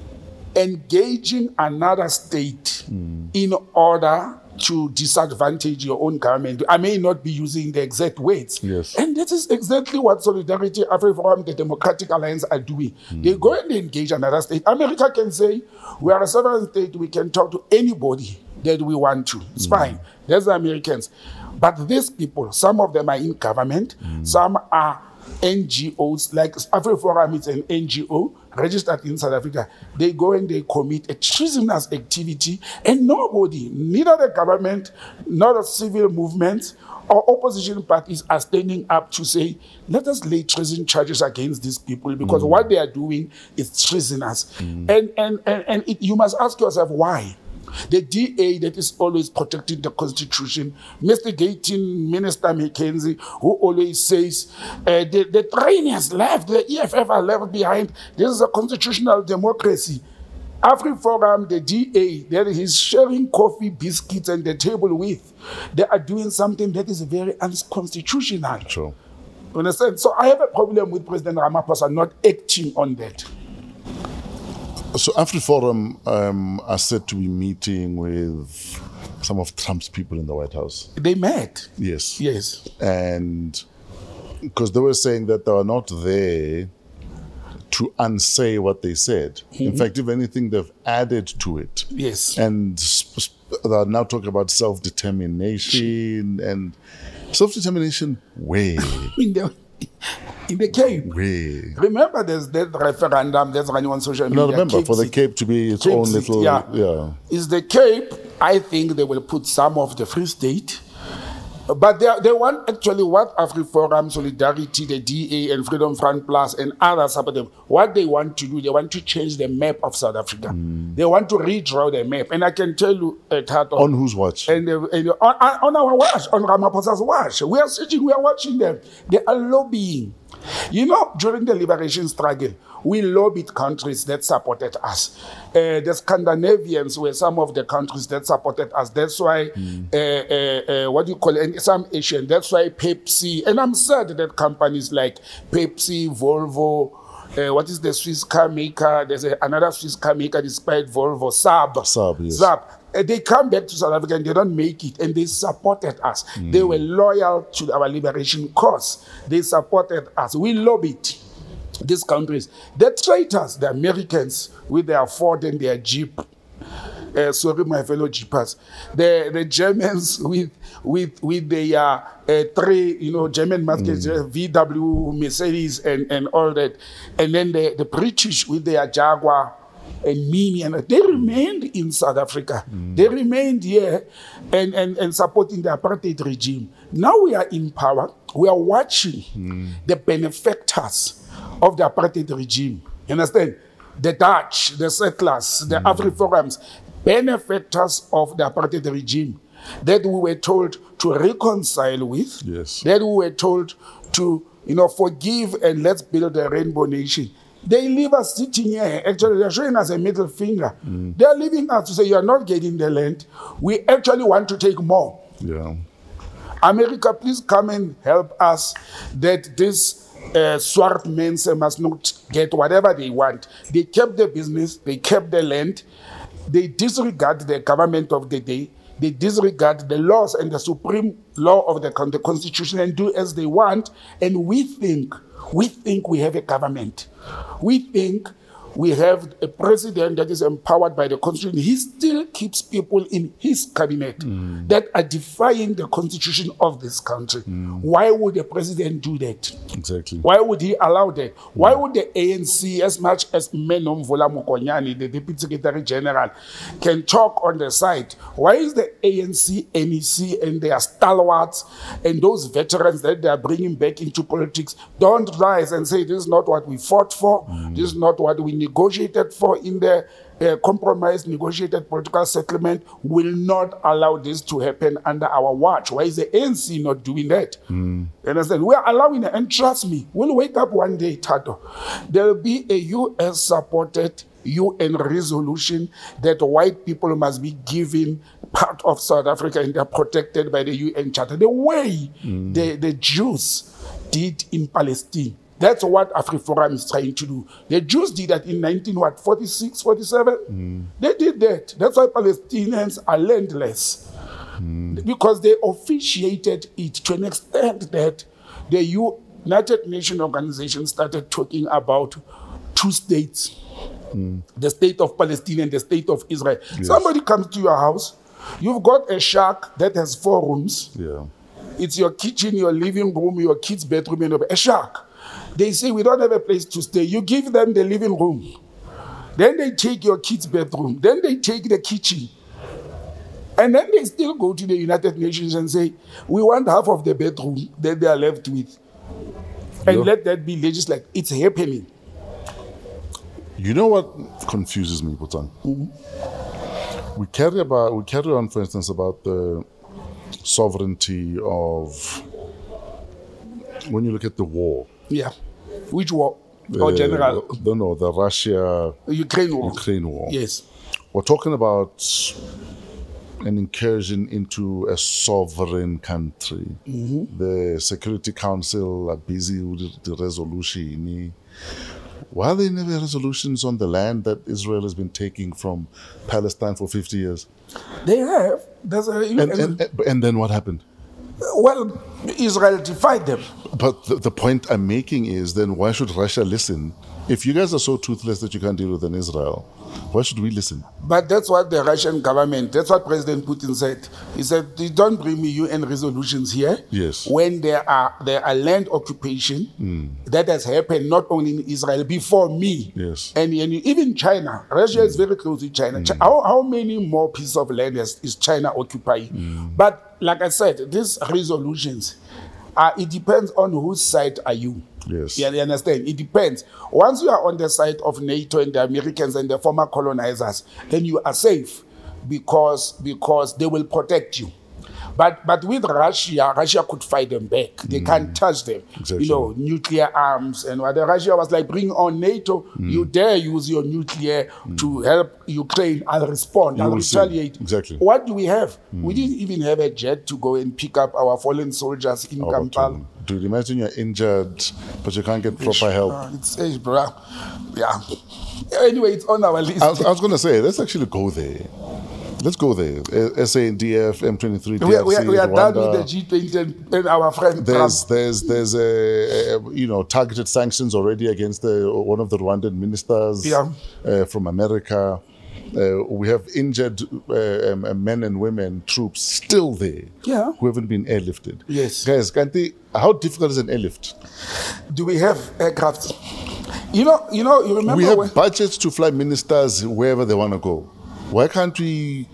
engaging another state mm. in order to disadvantage your own government. I may not be using the exact words. Yes. And that is exactly what Solidarity, AfriForum, the Democratic Alliance are doing. Mm. They go and engage another state. America can say, we are a sovereign state, we can talk to anybody that we want to. It's mm. fine. That's the Americans. But these people, some of them are in government, mm. some are N G Os, like AfriForum is an N G O registered in South Africa. They go and they commit a treasonous activity, and nobody, neither the government nor the civil movements or opposition parties are standing up to say, let us lay treason charges against these people, because mm. what they are doing is treasonous. Mm. And, and, and, and it, you must ask yourself why. The D A that is always protecting the Constitution, investigating Minister McKenzie, who always says uh, the, the train has left, the E F F are left behind. This is a constitutional democracy. AfriForum, the D A, that he's sharing coffee, biscuits, and the table with, they are doing something that is very unconstitutional. Sure. You understand? So I have a problem with President Ramaphosa not acting on that. So AfriForum um, are said to be meeting with some of Trump's people in the White House. They met. Yes. Yes. And because they were saying that they were not there to unsay what they said. Mm-hmm. In fact, if anything, they've added to it. Yes. And sp- sp- they're now talking about self-determination and self-determination way. in the in the Cape. Way. Remember, there's that referendum that's running on social media. No, remember, Cape for the City. Cape to be its Cape own City, little... yeah. yeah. Is the Cape, I think they will put some of the Free State. But they, they want actually what AfriForum, Solidarity, the D A, and Freedom Front Plus, and others support them. What they want to do, they want to change the map of South Africa. Mm. They want to redraw the map. And I can tell you, uh, Tato, on whose watch? And, uh, and uh, on, on our watch, on Ramaphosa's watch. We are sitting, we are watching them. They are lobbying. You know, during the liberation struggle, we lobbied countries that supported us. Uh, the Scandinavians were some of the countries that supported us. That's why, mm. uh, uh, uh, what do you call it, some Asian, that's why Pepsi, and I'm sad that companies like Pepsi, Volvo, uh, what is the Swiss car maker, there's a, another Swiss car maker despite Volvo, Saab. Saab, yes. Saab. Uh, they come back to South Africa and they don't make it, and they supported us. Mm. They were loyal to our liberation cause. They supported us. We lobbied these countries. The traitors, the Americans with their Ford and their Jeep. Uh, sorry, my fellow Jeepers. The the Germans with with with their uh, three, you know, German markets, mm. V W, Mercedes, and, and all that, and then the, the British with their Jaguar and Mini, and they remained in South Africa. Mm. They remained here and, and, and supporting the apartheid regime. Now we are in power. We are watching mm. the benefactors of the apartheid regime. You understand? The Dutch, the settlers, the mm. AfriForums, benefactors of the apartheid regime that we were told to reconcile with, yes. that we were told to, you know, forgive and let's build a rainbow nation. They leave us sitting here. Actually, they're showing us a middle finger. Mm. They're leaving us to say, you're not getting the land. We actually want to take more. Yeah. America, please come and help us that this uh, swart men must not get whatever they want. They kept the business. They kept the land. They disregard the government of the day. They disregard the laws and the supreme law of the, the Constitution and do as they want. And we think, we think we have a government. We think we have a president that is empowered by the Constitution. He still keeps people in his cabinet mm. that are defying the Constitution of this country. Mm. Why would the president do that? Exactly. Why would he allow that? Mm. Why would the A N C, as much as Menom Vola Mokonyane, the Deputy Secretary General, can talk on the side? Why is the A N C, N E C, and their stalwarts and those veterans that they are bringing back into politics don't rise and say, this is not what we fought for, mm. this is not what we negotiated for in the uh, compromise, negotiated political settlement, will not allow this to happen under our watch. Why is the A N C not doing that? Mm. You understand? We are allowing it, and trust me, we'll wake up one day, Tato. There will be a U S-supported U N resolution that white people must be given part of South Africa and they're protected by the U N Charter. The way mm. the, the Jews did in Palestine. That's what AfriForum is trying to do. The Jews did that in nineteen forty-six, forty-seven. Mm. They did that. That's why Palestinians are landless. Mm. Because they officiated it to an extent that the United Nations organization started talking about two states. Mm. The state of Palestine and the state of Israel. Yes. Somebody comes to your house, you've got a shack that has four rooms. Yeah. It's your kitchen, your living room, your kids' bedroom, and a shack. They say, we don't have a place to stay. You give them the living room. Then they take your kids' bedroom. Then they take the kitchen. And then they still go to the United Nations and say, we want half of the bedroom that they are left with. And yep. let that be legislated. It's happening. You know what confuses me, Putan? Mm-hmm. We carry about we carry on, for instance, about the sovereignty of when you look at the war. Yeah. Which war? or general? No, no, the Russia Ukraine war. Ukraine war. Yes. We're talking about an incursion into a sovereign country. Mm-hmm. The Security Council are busy with the resolution. Why are there never resolutions on the land that Israel has been taking from Palestine for fifty years? They have. There's a, And, and, and then what happened? well, Israel defied them. But the, the point I'm making is then why should Russia listen? If you guys are so toothless that you can't deal with an Israel, why should we listen? But that's what the Russian government, that's what President Putin said. He said, "You don't bring me U N resolutions here." Yes. When there are there are land occupation mm. that has happened not only in Israel before me. Yes. And, and even China. Russia mm. is very close to China. Mm. How, how many more pieces of land is, is China occupying? Mm. But like I said, these resolutions, uh, it depends on whose side are you. Yes. You understand? It depends. Once you are on the side of NATO and the Americans and the former colonizers, then you are safe because because they will protect you. But but with Russia, Russia could fight them back. They mm. can't touch them. Exactly. You know, nuclear arms and what. Russia was like, bring on NATO. Mm. You dare use your nuclear mm. to help Ukraine. I'll respond. You I'll retaliate. See. Exactly. What do we have? Mm. We didn't even have a jet to go and pick up our fallen soldiers in oh, Kampala. Dude, imagine you're injured, but you can't get proper help. Uh, it's age, bro. Yeah. Anyway, it's on our list. I was, I was going to say, let's actually go there. Let's go there. S A N D F, M twenty-three, D R C, we, we, we are Rwanda. done with the G twenty and, and our friend There's Trump. there's there's a, a you know targeted sanctions already against the, one of the Rwandan ministers yeah. uh, from America. Uh, we have injured uh, um, men and women, troops still there yeah. who haven't been airlifted. Yes. Guys, Kanti, how difficult is an airlift? Do we have aircraft? You know, you know, you remember we have when... budgets to fly ministers wherever they want to go. Why can't we,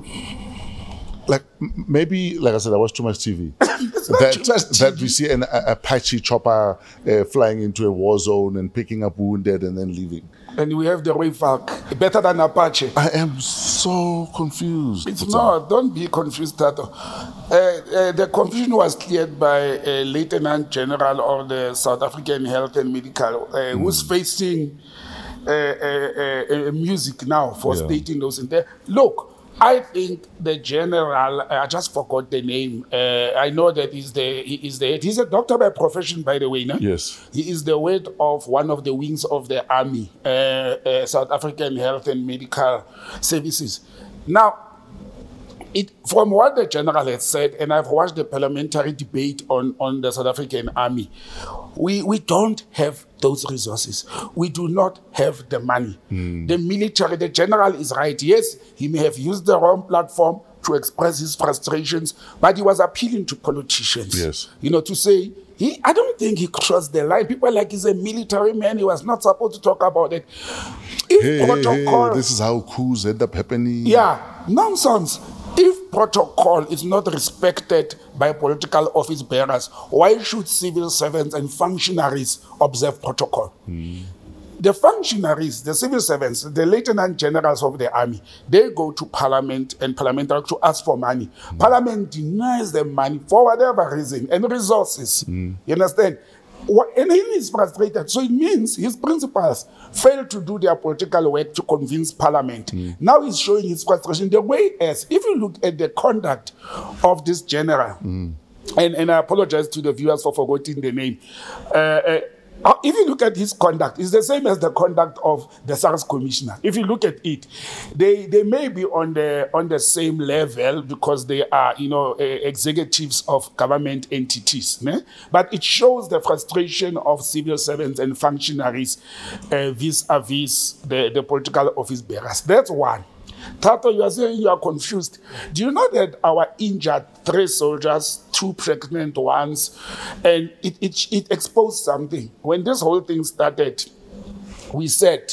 like, maybe, like I said, I watch too much T V. that, too much T V. that we see an a, Apache chopper uh, flying into a war zone and picking up wounded and then leaving. And we have the Rayfalk, better than Apache. I am so confused. It's not, don't be confused, Tato. Uh, uh, the confusion was cleared by a Lieutenant General of the South African Health and Medical, uh, mm. who's facing uh, uh, uh, music now for yeah. stating those in there. Look, I think the general, I just forgot the name. Uh, I know that he's the, he is the, he's a doctor by profession, by the way, no? Yes. He is the head of one of the wings of the army, uh, uh, South African Health and Medical Services. Now, it, from what the general has said, and I've watched the parliamentary debate on, on the South African army, we, we don't have those resources. We do not have the money. Mm. The military, the general is right. Yes, he may have used the wrong platform to express his frustrations, but he was appealing to politicians. Yes. You know, to say, he, I don't think he crossed the line. People are like, he's a military man. He was not supposed to talk about it. If hey, protocol, hey, hey, this is how coups end up happening. Yeah, nonsense. If protocol is not respected by political office bearers, why should civil servants and functionaries observe protocol? Mm. The functionaries, the civil servants, the lieutenant generals of the army, they go to parliament and parliamentary to ask for money. Mm. Parliament denies them money for whatever reason and resources. Mm. You understand? And he is frustrated. So it means his principals failed to do their political work to convince parliament. Mm. Now he's showing his frustration. The way as, if you look at the conduct of this general, mm. and, and I apologize to the viewers for forgetting the name, uh, uh, if you look at his conduct, it's the same as the conduct of the SARS commissioner. If you look at it, they they may be on the on the same level because they are, you know, uh, executives of government entities. Ne? But it shows the frustration of civil servants and functionaries uh, vis-a-vis the, the political office bearers. That's one. Tato, you are saying you are confused. Do you know that our injured three soldiers, two pregnant ones, and it, it, it exposed something. When this whole thing started, we said,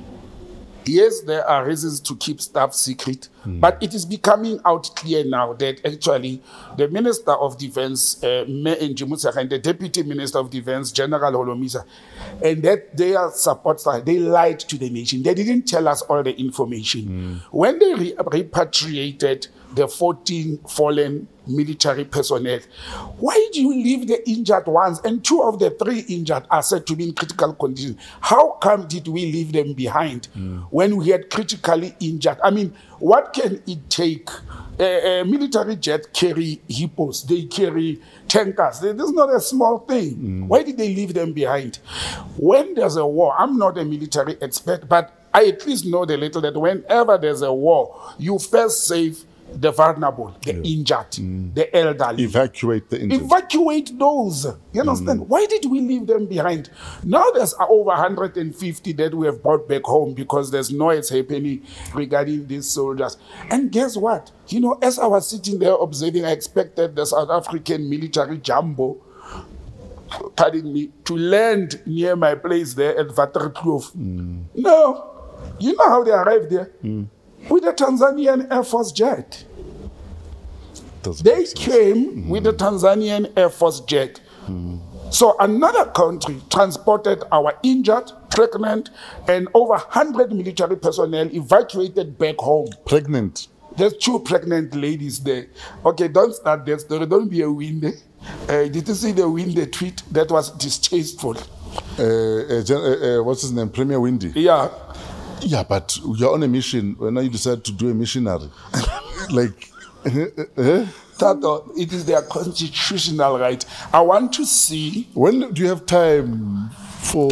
yes, there are reasons to keep stuff secret, mm. but it is becoming out clear now that actually the Minister of Defense, uh, Me Njimusa, and the Deputy Minister of Defense, General Holomisa, and that their support staff, they lied to the nation. They didn't tell us all the information. Mm. When they re- repatriated the fourteen fallen military personnel. Why do you leave the injured ones? And two of the three injured are said to be in critical condition. How come did we leave them behind mm. when we had critically injured? I mean, what can it take? A, a military jet carry hippos, they carry tankers. This is not a small thing. Mm. Why did they leave them behind? When there's a war, I'm not a military expert, but I at least know the little that whenever there's a war, you first save the vulnerable, the yeah. injured, mm. the elderly. Evacuate the injured. Evacuate those. You understand? Mm. Why did we leave them behind? Now there's over one hundred fifty that we have brought back home because there's noise happening regarding these soldiers. And guess what? You know, as I was sitting there observing, I expected the South African military jumbo, pardon me, to land near my place there at Waterkloof. Mm. No. You know how they arrived there? Mm. With a Tanzanian Air Force jet. Doesn't they came mm. with a Tanzanian Air Force jet. Mm. So another country transported our injured, pregnant, and over one hundred military personnel evacuated back home. Pregnant? There's two pregnant ladies there. Okay, don't start that story. Don't be a windy. Uh, did you see the windy tweet? That was distasteful. Uh, uh, uh, uh, what's his name? Premier Windy? Yeah. Yeah, but you're on a mission. When you decide to do a missionary, like, eh? Tato, it is their constitutional right. I want to see. When do you have time for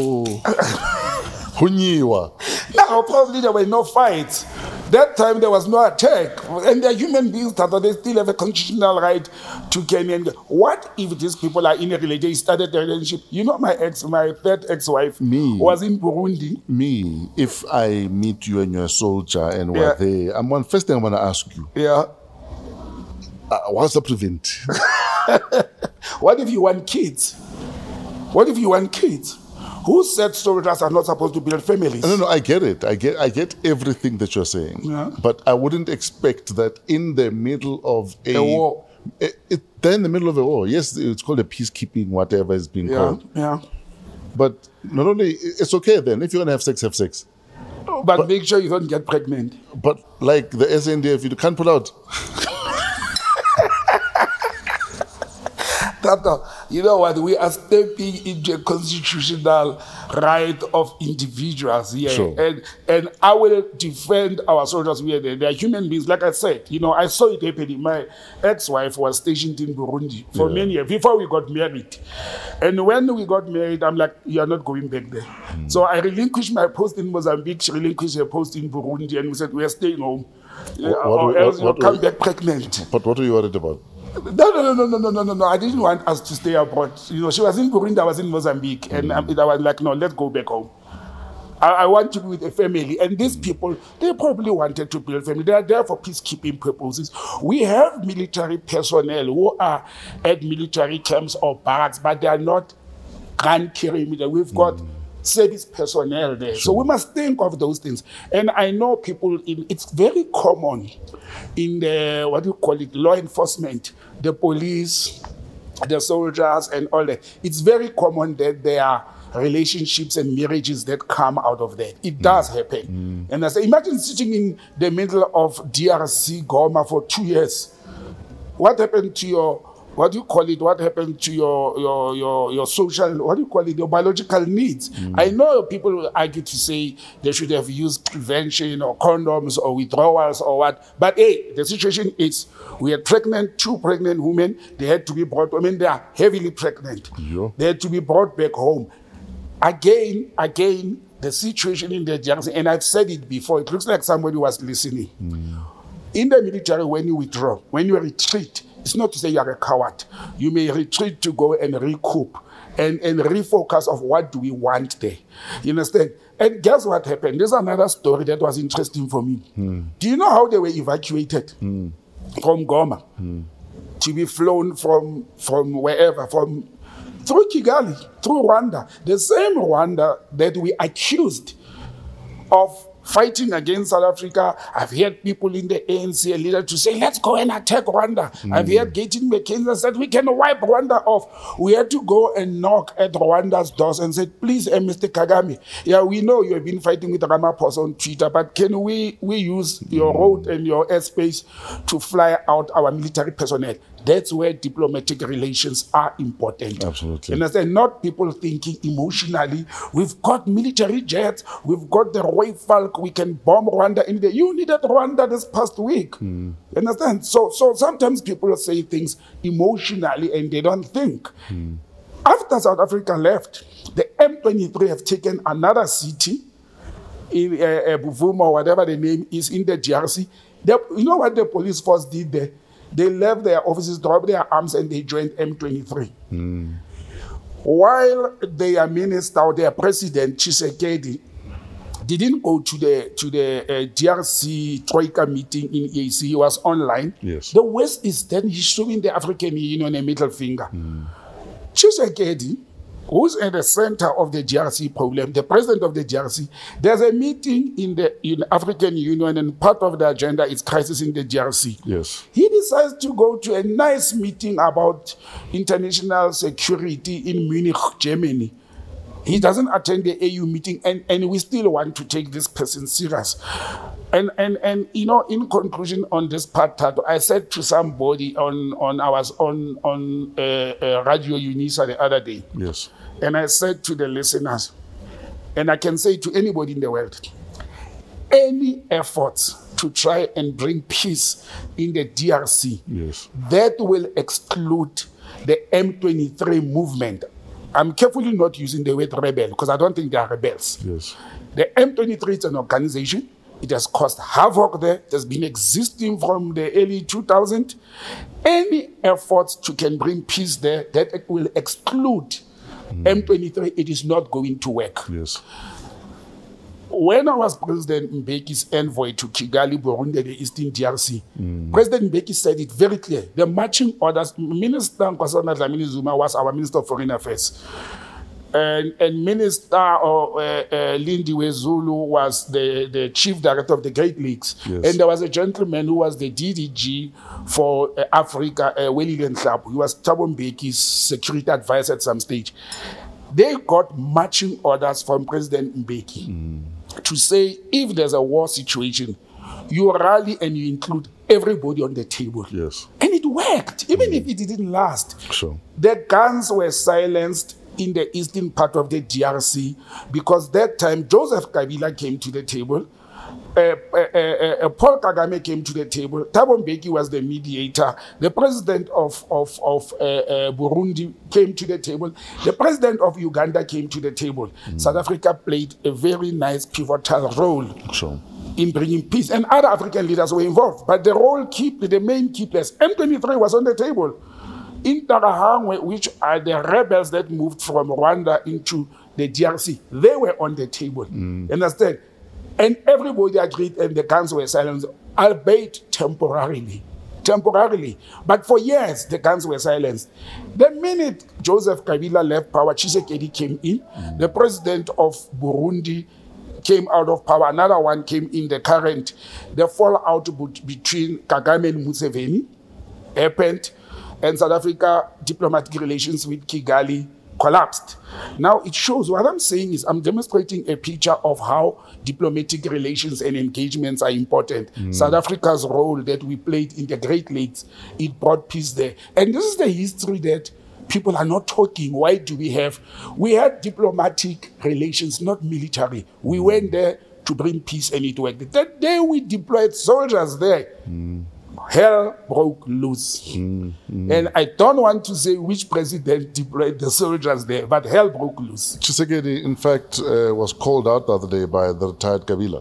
Hunyiwa? No, probably there were no fights. That time there was no attack. And they're human beings, Tato, they still have a constitutional right to Kenyan. What if these people are in a relationship? They started a relationship. You know, my ex, my third ex-wife me, was in Burundi. Me, if I meet you and you're a soldier and we're yeah. there, I'm one first thing I want to ask you. Yeah. Uh, what's the prevent? What if you want kids? What if you want kids? Who said soldiers are not supposed to build families? No, no, I get it. I get I get everything that you're saying. Yeah. But I wouldn't expect that in the middle of a, a war. It, it, they're in the middle of a war. Yes, it's called a peacekeeping, whatever it's been yeah. called. Yeah. But not only, it's okay then. If you're going to have sex, have sex. But, but make sure you don't get pregnant. But like the S N D F, you can't pull out. Tata, you know what? We are stepping into a constitutional right of individuals here. Sure. And and I will defend our soldiers. We are there. They are human beings. Like I said, you know, I saw it happening. My ex-wife was stationed in Burundi for yeah. many years before we got married. And when we got married, I'm like, you are not going back there. Mm. So I relinquished my post in Mozambique. She relinquished her post in Burundi. And we said, we are staying home. What, or what, else what, you'll come back pregnant. But what are you worried about? No, no, no, no, no, no, no, no. I didn't want us to stay abroad. You know, she was in Burundi, I was in Mozambique. Mm. And I, I was like, no, let's go back home. I, I want to be with a family. And these people, they probably wanted to build family. They are there for peacekeeping purposes. We have military personnel who are at military camps or barracks, but they are not gun carrying military. We've got mm. service personnel there. Sure. So we must think of those things. And I know people, in, it's very common in the, what do you call it, law enforcement, the police, the soldiers and all that. It's very common that there are relationships and marriages that come out of that. It does mm. happen. Mm. And I say, imagine sitting in the middle of D R C, Goma for two years. What happened to your, what do you call it? What happened to your your your, your social, what do you call it? Your biological needs. Mm. I know people will argue to say they should have used prevention or condoms or withdrawals or what. But hey, the situation is we had pregnant, two pregnant women. They had to be brought, I mean, they are heavily pregnant. Yeah. They had to be brought back home. Again, again, the situation in the junction, and I've said it before, it looks like somebody was listening. Mm. In the military, when you withdraw, when you retreat, it's not to say you're a coward. You may retreat to go and recoup and, and refocus of what do we want there. You understand? And guess what happened? There's another story that was interesting for me. Mm. Do you know how they were evacuated mm. from Goma mm. to be flown from, from wherever, from through Kigali, through Rwanda, the same Rwanda that we accused of fighting against South Africa. I've heard people in the A N C leader to say, let's go and attack Rwanda. Mm. I've heard Gaten McKenzie said, we can wipe Rwanda off. We had to go and knock at Rwanda's doors and said, please, uh, Mister Kagame, yeah, we know you have been fighting with Ramaphosa on Twitter, but can we, we use your mm. road and your airspace to fly out our military personnel? That's where diplomatic relations are important. Absolutely. And as not people thinking emotionally, we've got military jets, we've got the Roy Falk, we can bomb Rwanda in the. You needed Rwanda this past week. Mm. You understand? So, so sometimes people say things emotionally and they don't think. Mm. After South Africa left, the M twenty-three have taken another city, in uh, uh, Buvuma or whatever the name is, in the D R C. The, you know what the police force did there? They left their offices, dropped their arms, and they joined M twenty-three. Mm. While their minister or their president, Tshisekedi, didn't go to the to the uh, D R C Troika meeting in E A C, he was online. Yes. The West is then he's showing the African Union a middle finger. Mm. Tshisekedi, who's at the center of the D R C problem, the president of the D R C, there's a meeting in the in African Union, and part of the agenda is crisis in the D R C. Yes. He decides to go to a nice meeting about international security in Munich, Germany. He doesn't attend the A U meeting, and, and we still want to take this person serious. And, and, and you know, in conclusion on this part, I said to somebody on, on, I was on, on uh, uh, Radio UNISA the other day. Yes. And I said to the listeners, and I can say to anybody in the world, any efforts to try and bring peace in the D R C, yes, that will exclude the M twenty-three movement. I'm carefully not using the word rebel because I don't think they are rebels. Yes. The M twenty-three is an organization. It has caused havoc there. It has been existing from the early two thousands. Any efforts to can bring peace there that will exclude mm. M twenty-three, it is not going to work. Yes. When I was President Mbeki's envoy to Kigali, Burundi, the Eastern D R C, mm. President Mbeki said it very clear. The marching orders, Minister Nkosazana Dlamini Zuma was our Minister of Foreign Affairs. And, and Minister uh, uh, Lindiwe Zulu was the, the Chief Director of the Great Lakes. Yes. And there was a gentleman who was the D D G for uh, Africa, uh, Welilen Hlapu. He was Thabo Mbeki's security advisor at some stage. They got marching orders from President Mbeki mm. to say, if there's a war situation, you rally and you include everybody on the table. Yes. And it worked, even mm. if it didn't last. Sure. The guns were silenced in the eastern part of the D R C because that time Joseph Kabila came to the table. Uh, uh, uh, uh, Paul Kagame came to the table. Thabo Mbeki was the mediator. The president of, of, of uh, uh, Burundi came to the table. The president of Uganda came to the table. Mm. South Africa played a very nice pivotal role sure. in bringing peace. And other African leaders were involved. But the role keep, the main key players, M twenty-three was on the table. In Interahamwe, which are the rebels that moved from Rwanda into the D R C, they were on the table. Mm. Understand? And everybody agreed, and the guns were silenced, albeit temporarily. Temporarily. But for years, the guns were silenced. The minute Joseph Kabila left power, Tshisekedi came in. Mm. The president of Burundi came out of power. Another one came in, the current. The fallout between Kagame and Museveni happened, and South Africa diplomatic relations with Kigali collapsed. Now it shows, what I'm saying is I'm demonstrating a picture of how diplomatic relations and engagements are important. Mm. South Africa's role that we played in the Great Lakes, it brought peace there. And this is the history that people are not talking. Why do we have? We had diplomatic relations, not military. We mm. went there to bring peace and it worked. That day we deployed soldiers there. Mm. Hell broke loose. Mm, mm. And I don't want to say which president deployed the soldiers there, but hell broke loose. Tshisekedi, in fact, uh, was called out the other day by the retired Kabila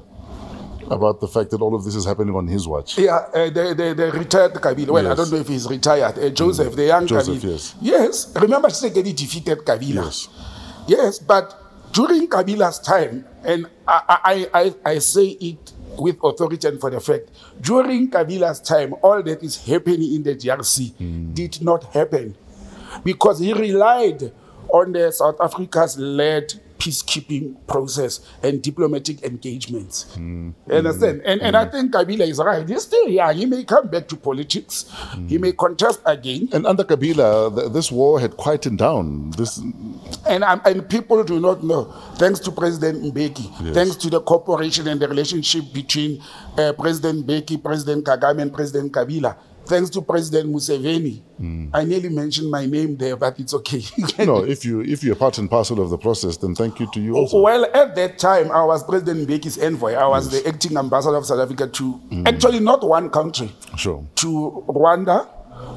about the fact that all of this is happening on his watch. Yeah, uh, the, the, the retired Kabila. Well, yes. I don't know if he's retired. Uh, Joseph, mm. the young Joseph, Kabila. Yes. Yes. Remember, Tshisekedi defeated Kabila. Yes. Yes, but during Kabila's time, and I, I, I, I say it with authority and for the fact, during Kabila's time, all that is happening in the D R C mm. did not happen because he relied on the South Africa's led peacekeeping process and diplomatic engagements. Mm. Understand? And, and mm. I think Kabila is right. He's still young. He may come back to politics. Mm. He may contest again. And under Kabila, th- this war had quietened down. This, and um, and people do not know. Thanks to President Mbeki, yes. thanks to the cooperation and the relationship between uh, President Mbeki, President Kagame, and President Kabila. Thanks to President Museveni. Mm. I nearly mentioned my name there, but it's okay. No, if, you, if you're part and parcel of the process, then thank you to you also. Well, at that time, I was President Mbeki's envoy. I was yes. the acting ambassador of South Africa to, mm. actually not one country, sure. to Rwanda,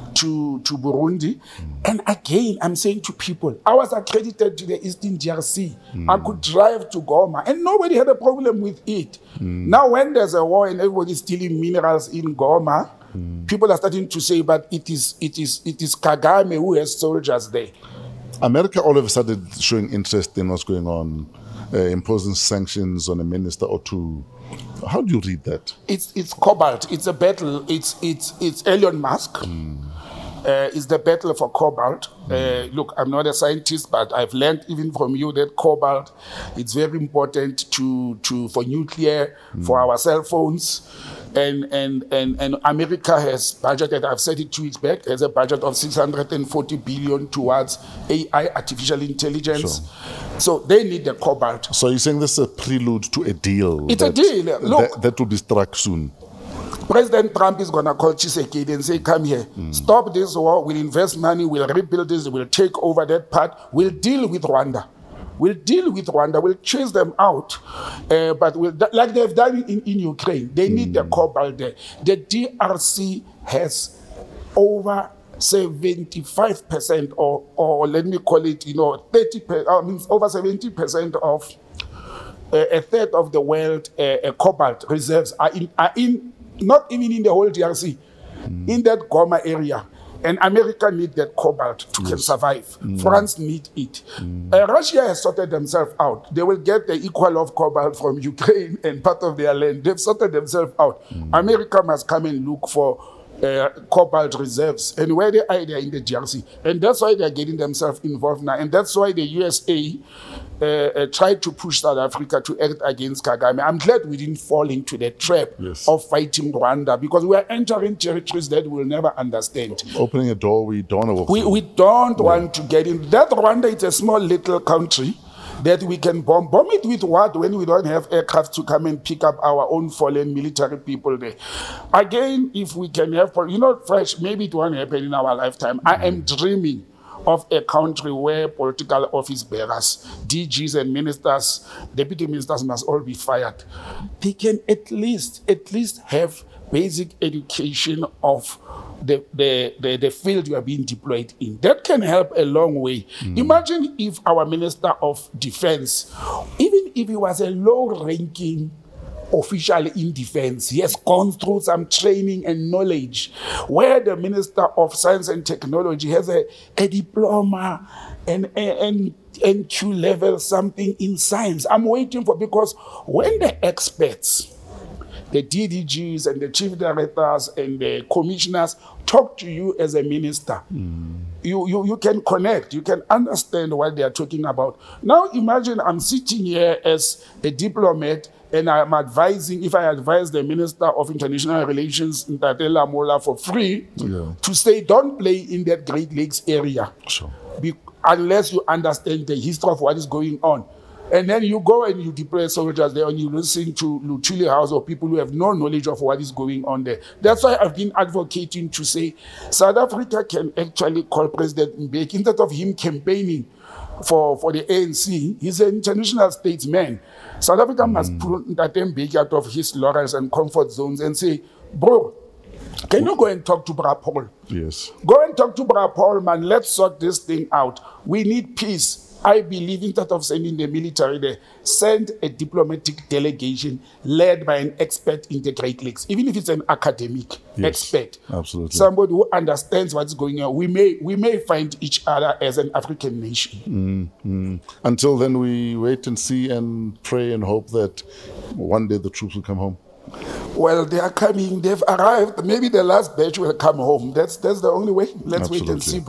to, to Burundi. Mm. And again, I'm saying to people, I was accredited to the Eastern D R C. Mm. I could drive to Goma, and nobody had a problem with it. Mm. Now, when there's a war and everybody's stealing minerals in Goma, Mm. people are starting to say, but it is it is it is Kagame who has soldiers there. America all of a sudden showing interest in what's going on, uh, imposing sanctions on a minister or two. How do you read that? It's it's cobalt. It's a battle. It's it's it's Elon Musk. Mm. Uh, it's the battle for cobalt. Mm. Uh, look, I'm not a scientist, but I've learned even from you that cobalt, it's very important to to for nuclear, mm. for our cell phones. And, and and and America has budgeted, I've said it two weeks back, has a budget of six hundred forty billion towards A I, artificial intelligence. Sure. So they need the cobalt. So you're saying this is a prelude to a deal? It's that, a deal. Look, that, that will be struck soon. President Trump is going to call Tshisekedi and say, come here, mm. stop this war, we'll invest money, we'll rebuild this, we'll take over that part, we'll deal with Rwanda. We'll deal with Rwanda, we'll chase them out, uh, but we'll, like they've done in, in Ukraine, they need mm. the cobalt there. The D R C has over seventy-five percent, or, or let me call it, you know, thirty percent, I mean, over seventy percent of uh, a third of the world uh, uh, cobalt reserves are in, are in, not even in the whole D R C, mm. in that Goma area. And America need that cobalt to yes. can survive. Mm. France need it. Mm. Uh, Russia has sorted themselves out. They will get the equal of cobalt from Ukraine and part of their land. They've sorted themselves out. Mm. America must come and look for uh, cobalt reserves. And where they are, they are in the D R C. And that's why they're getting themselves involved now. And that's why the U S A uh, uh, tried to push South Africa to act against Kagame. I'm glad we didn't fall into the trap yes. of fighting Rwanda, because we are entering territories that we'll never understand. Opening a door we don't want to we, we don't yeah. want to get in. That Rwanda is a small little country that we can bomb. Bomb it with what when we don't have aircraft to come and pick up our own fallen military people there? Again, if we can have, you know, fresh, maybe it won't happen in our lifetime. Mm-hmm. I am dreaming of a country where political office bearers, D Gs and ministers, deputy ministers must all be fired. They can at least, at least have basic education of the, the, the, the field you are being deployed in. That can help a long way. Mm. Imagine if our Minister of Defense, even if he was a low-ranking official in defense, he has gone through some training and knowledge, where the Minister of Science and Technology has a, a diploma and, and N Q level something in science. I'm waiting for, because when the experts, the D D Gs and the chief directors and the commissioners talk to you as a minister, mm. you, you, you can connect, you can understand what they are talking about. Now imagine I'm sitting here as a diplomat and I'm advising, if I advise the Minister of International Relations, Ntatela Mola, for free, yeah. to say, don't play in that Great Lakes area, sure. Be, unless you understand the history of what is going on. And then you go and you deploy soldiers there and you listen to Luthuli House or people who have no knowledge of what is going on there. That's why I've been advocating to say South Africa can actually call President Mbeki, instead of him campaigning for, for the A N C, he's an international statesman. South Africa mm. must pull Ntate Mbeki out of his laurels and comfort zones and say, bro, can you go and talk to Bra Paul? Yes. Go and talk to Bra Paul, man. Let's sort this thing out. We need peace. I believe, instead of sending the military there, send a diplomatic delegation led by an expert in the Great Lakes, even if it's an academic yes, expert. Absolutely. Somebody who understands what's going on. We may we may find each other as an African nation. Mm-hmm. Until then, we wait and see and pray and hope that one day the troops will come home. Well, they are coming. They've arrived. Maybe the last batch will come home. That's that's the only way. Let's Absolutely. wait and see, bro.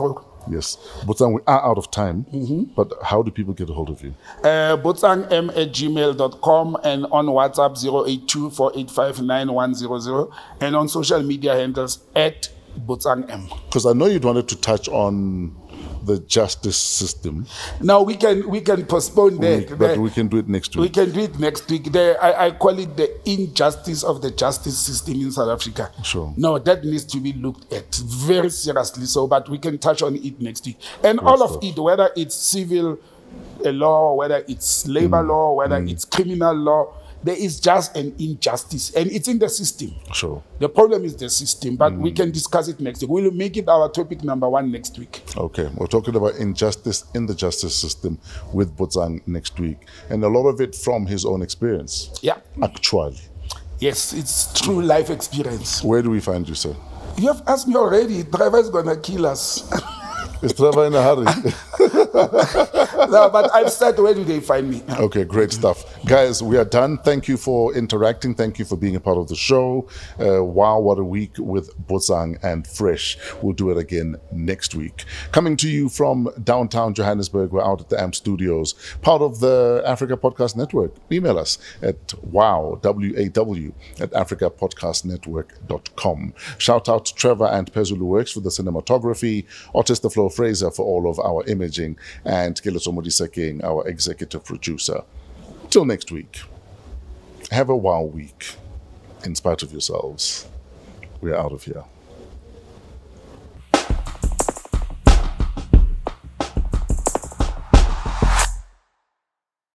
Yes. Botsang, we are out of time, but how do people get a hold of you? Uh, botsangm at gmail dot com and on WhatsApp zero eight two, four eight five, nine one zero zero and on social media handles at botsangm. Because I know you'd wanted to touch on the justice system, Now we can we can postpone that. but The- we can do it next we week. can do it next week. The, I, I call it the injustice of the justice system in South Africa. Sure. No, that needs to be looked at very seriously. So, but we can touch on it next week. And all of stuff. it, whether it's civil uh, law, whether it's labor Mm. law, whether it's criminal law, there is just an injustice, and it's in the system. Sure. The problem is the system, but we can discuss it next week. We'll make it our topic number one next week. Okay, we're talking about injustice in the justice system with Botsang next week, and a lot of it from his own experience. Yeah. Actually, Yes, it's true life experience. where do we find you, sir? You have asked me already. Trevor is gonna kill us. Is Trevor in a hurry? No, but I've said, where do they find me? Okay, great stuff. Guys, we are done. Thank you for interacting. Thank you for being a part of the show. Uh, wow, what a week with Botsang and Fresh. We'll do it again next week. Coming to you from downtown Johannesburg, we're out at the A M P Studios, part of the Africa Podcast Network. Email us at wow, W A W, at africa podcast network dot com. Shout out to Trevor and Pezulu Works for the cinematography, Otis the Flow Fraser for all of our imaging, and Keleso Modisa King, our executive producer. Till next week, have a wow week in spite of yourselves. We're out of here.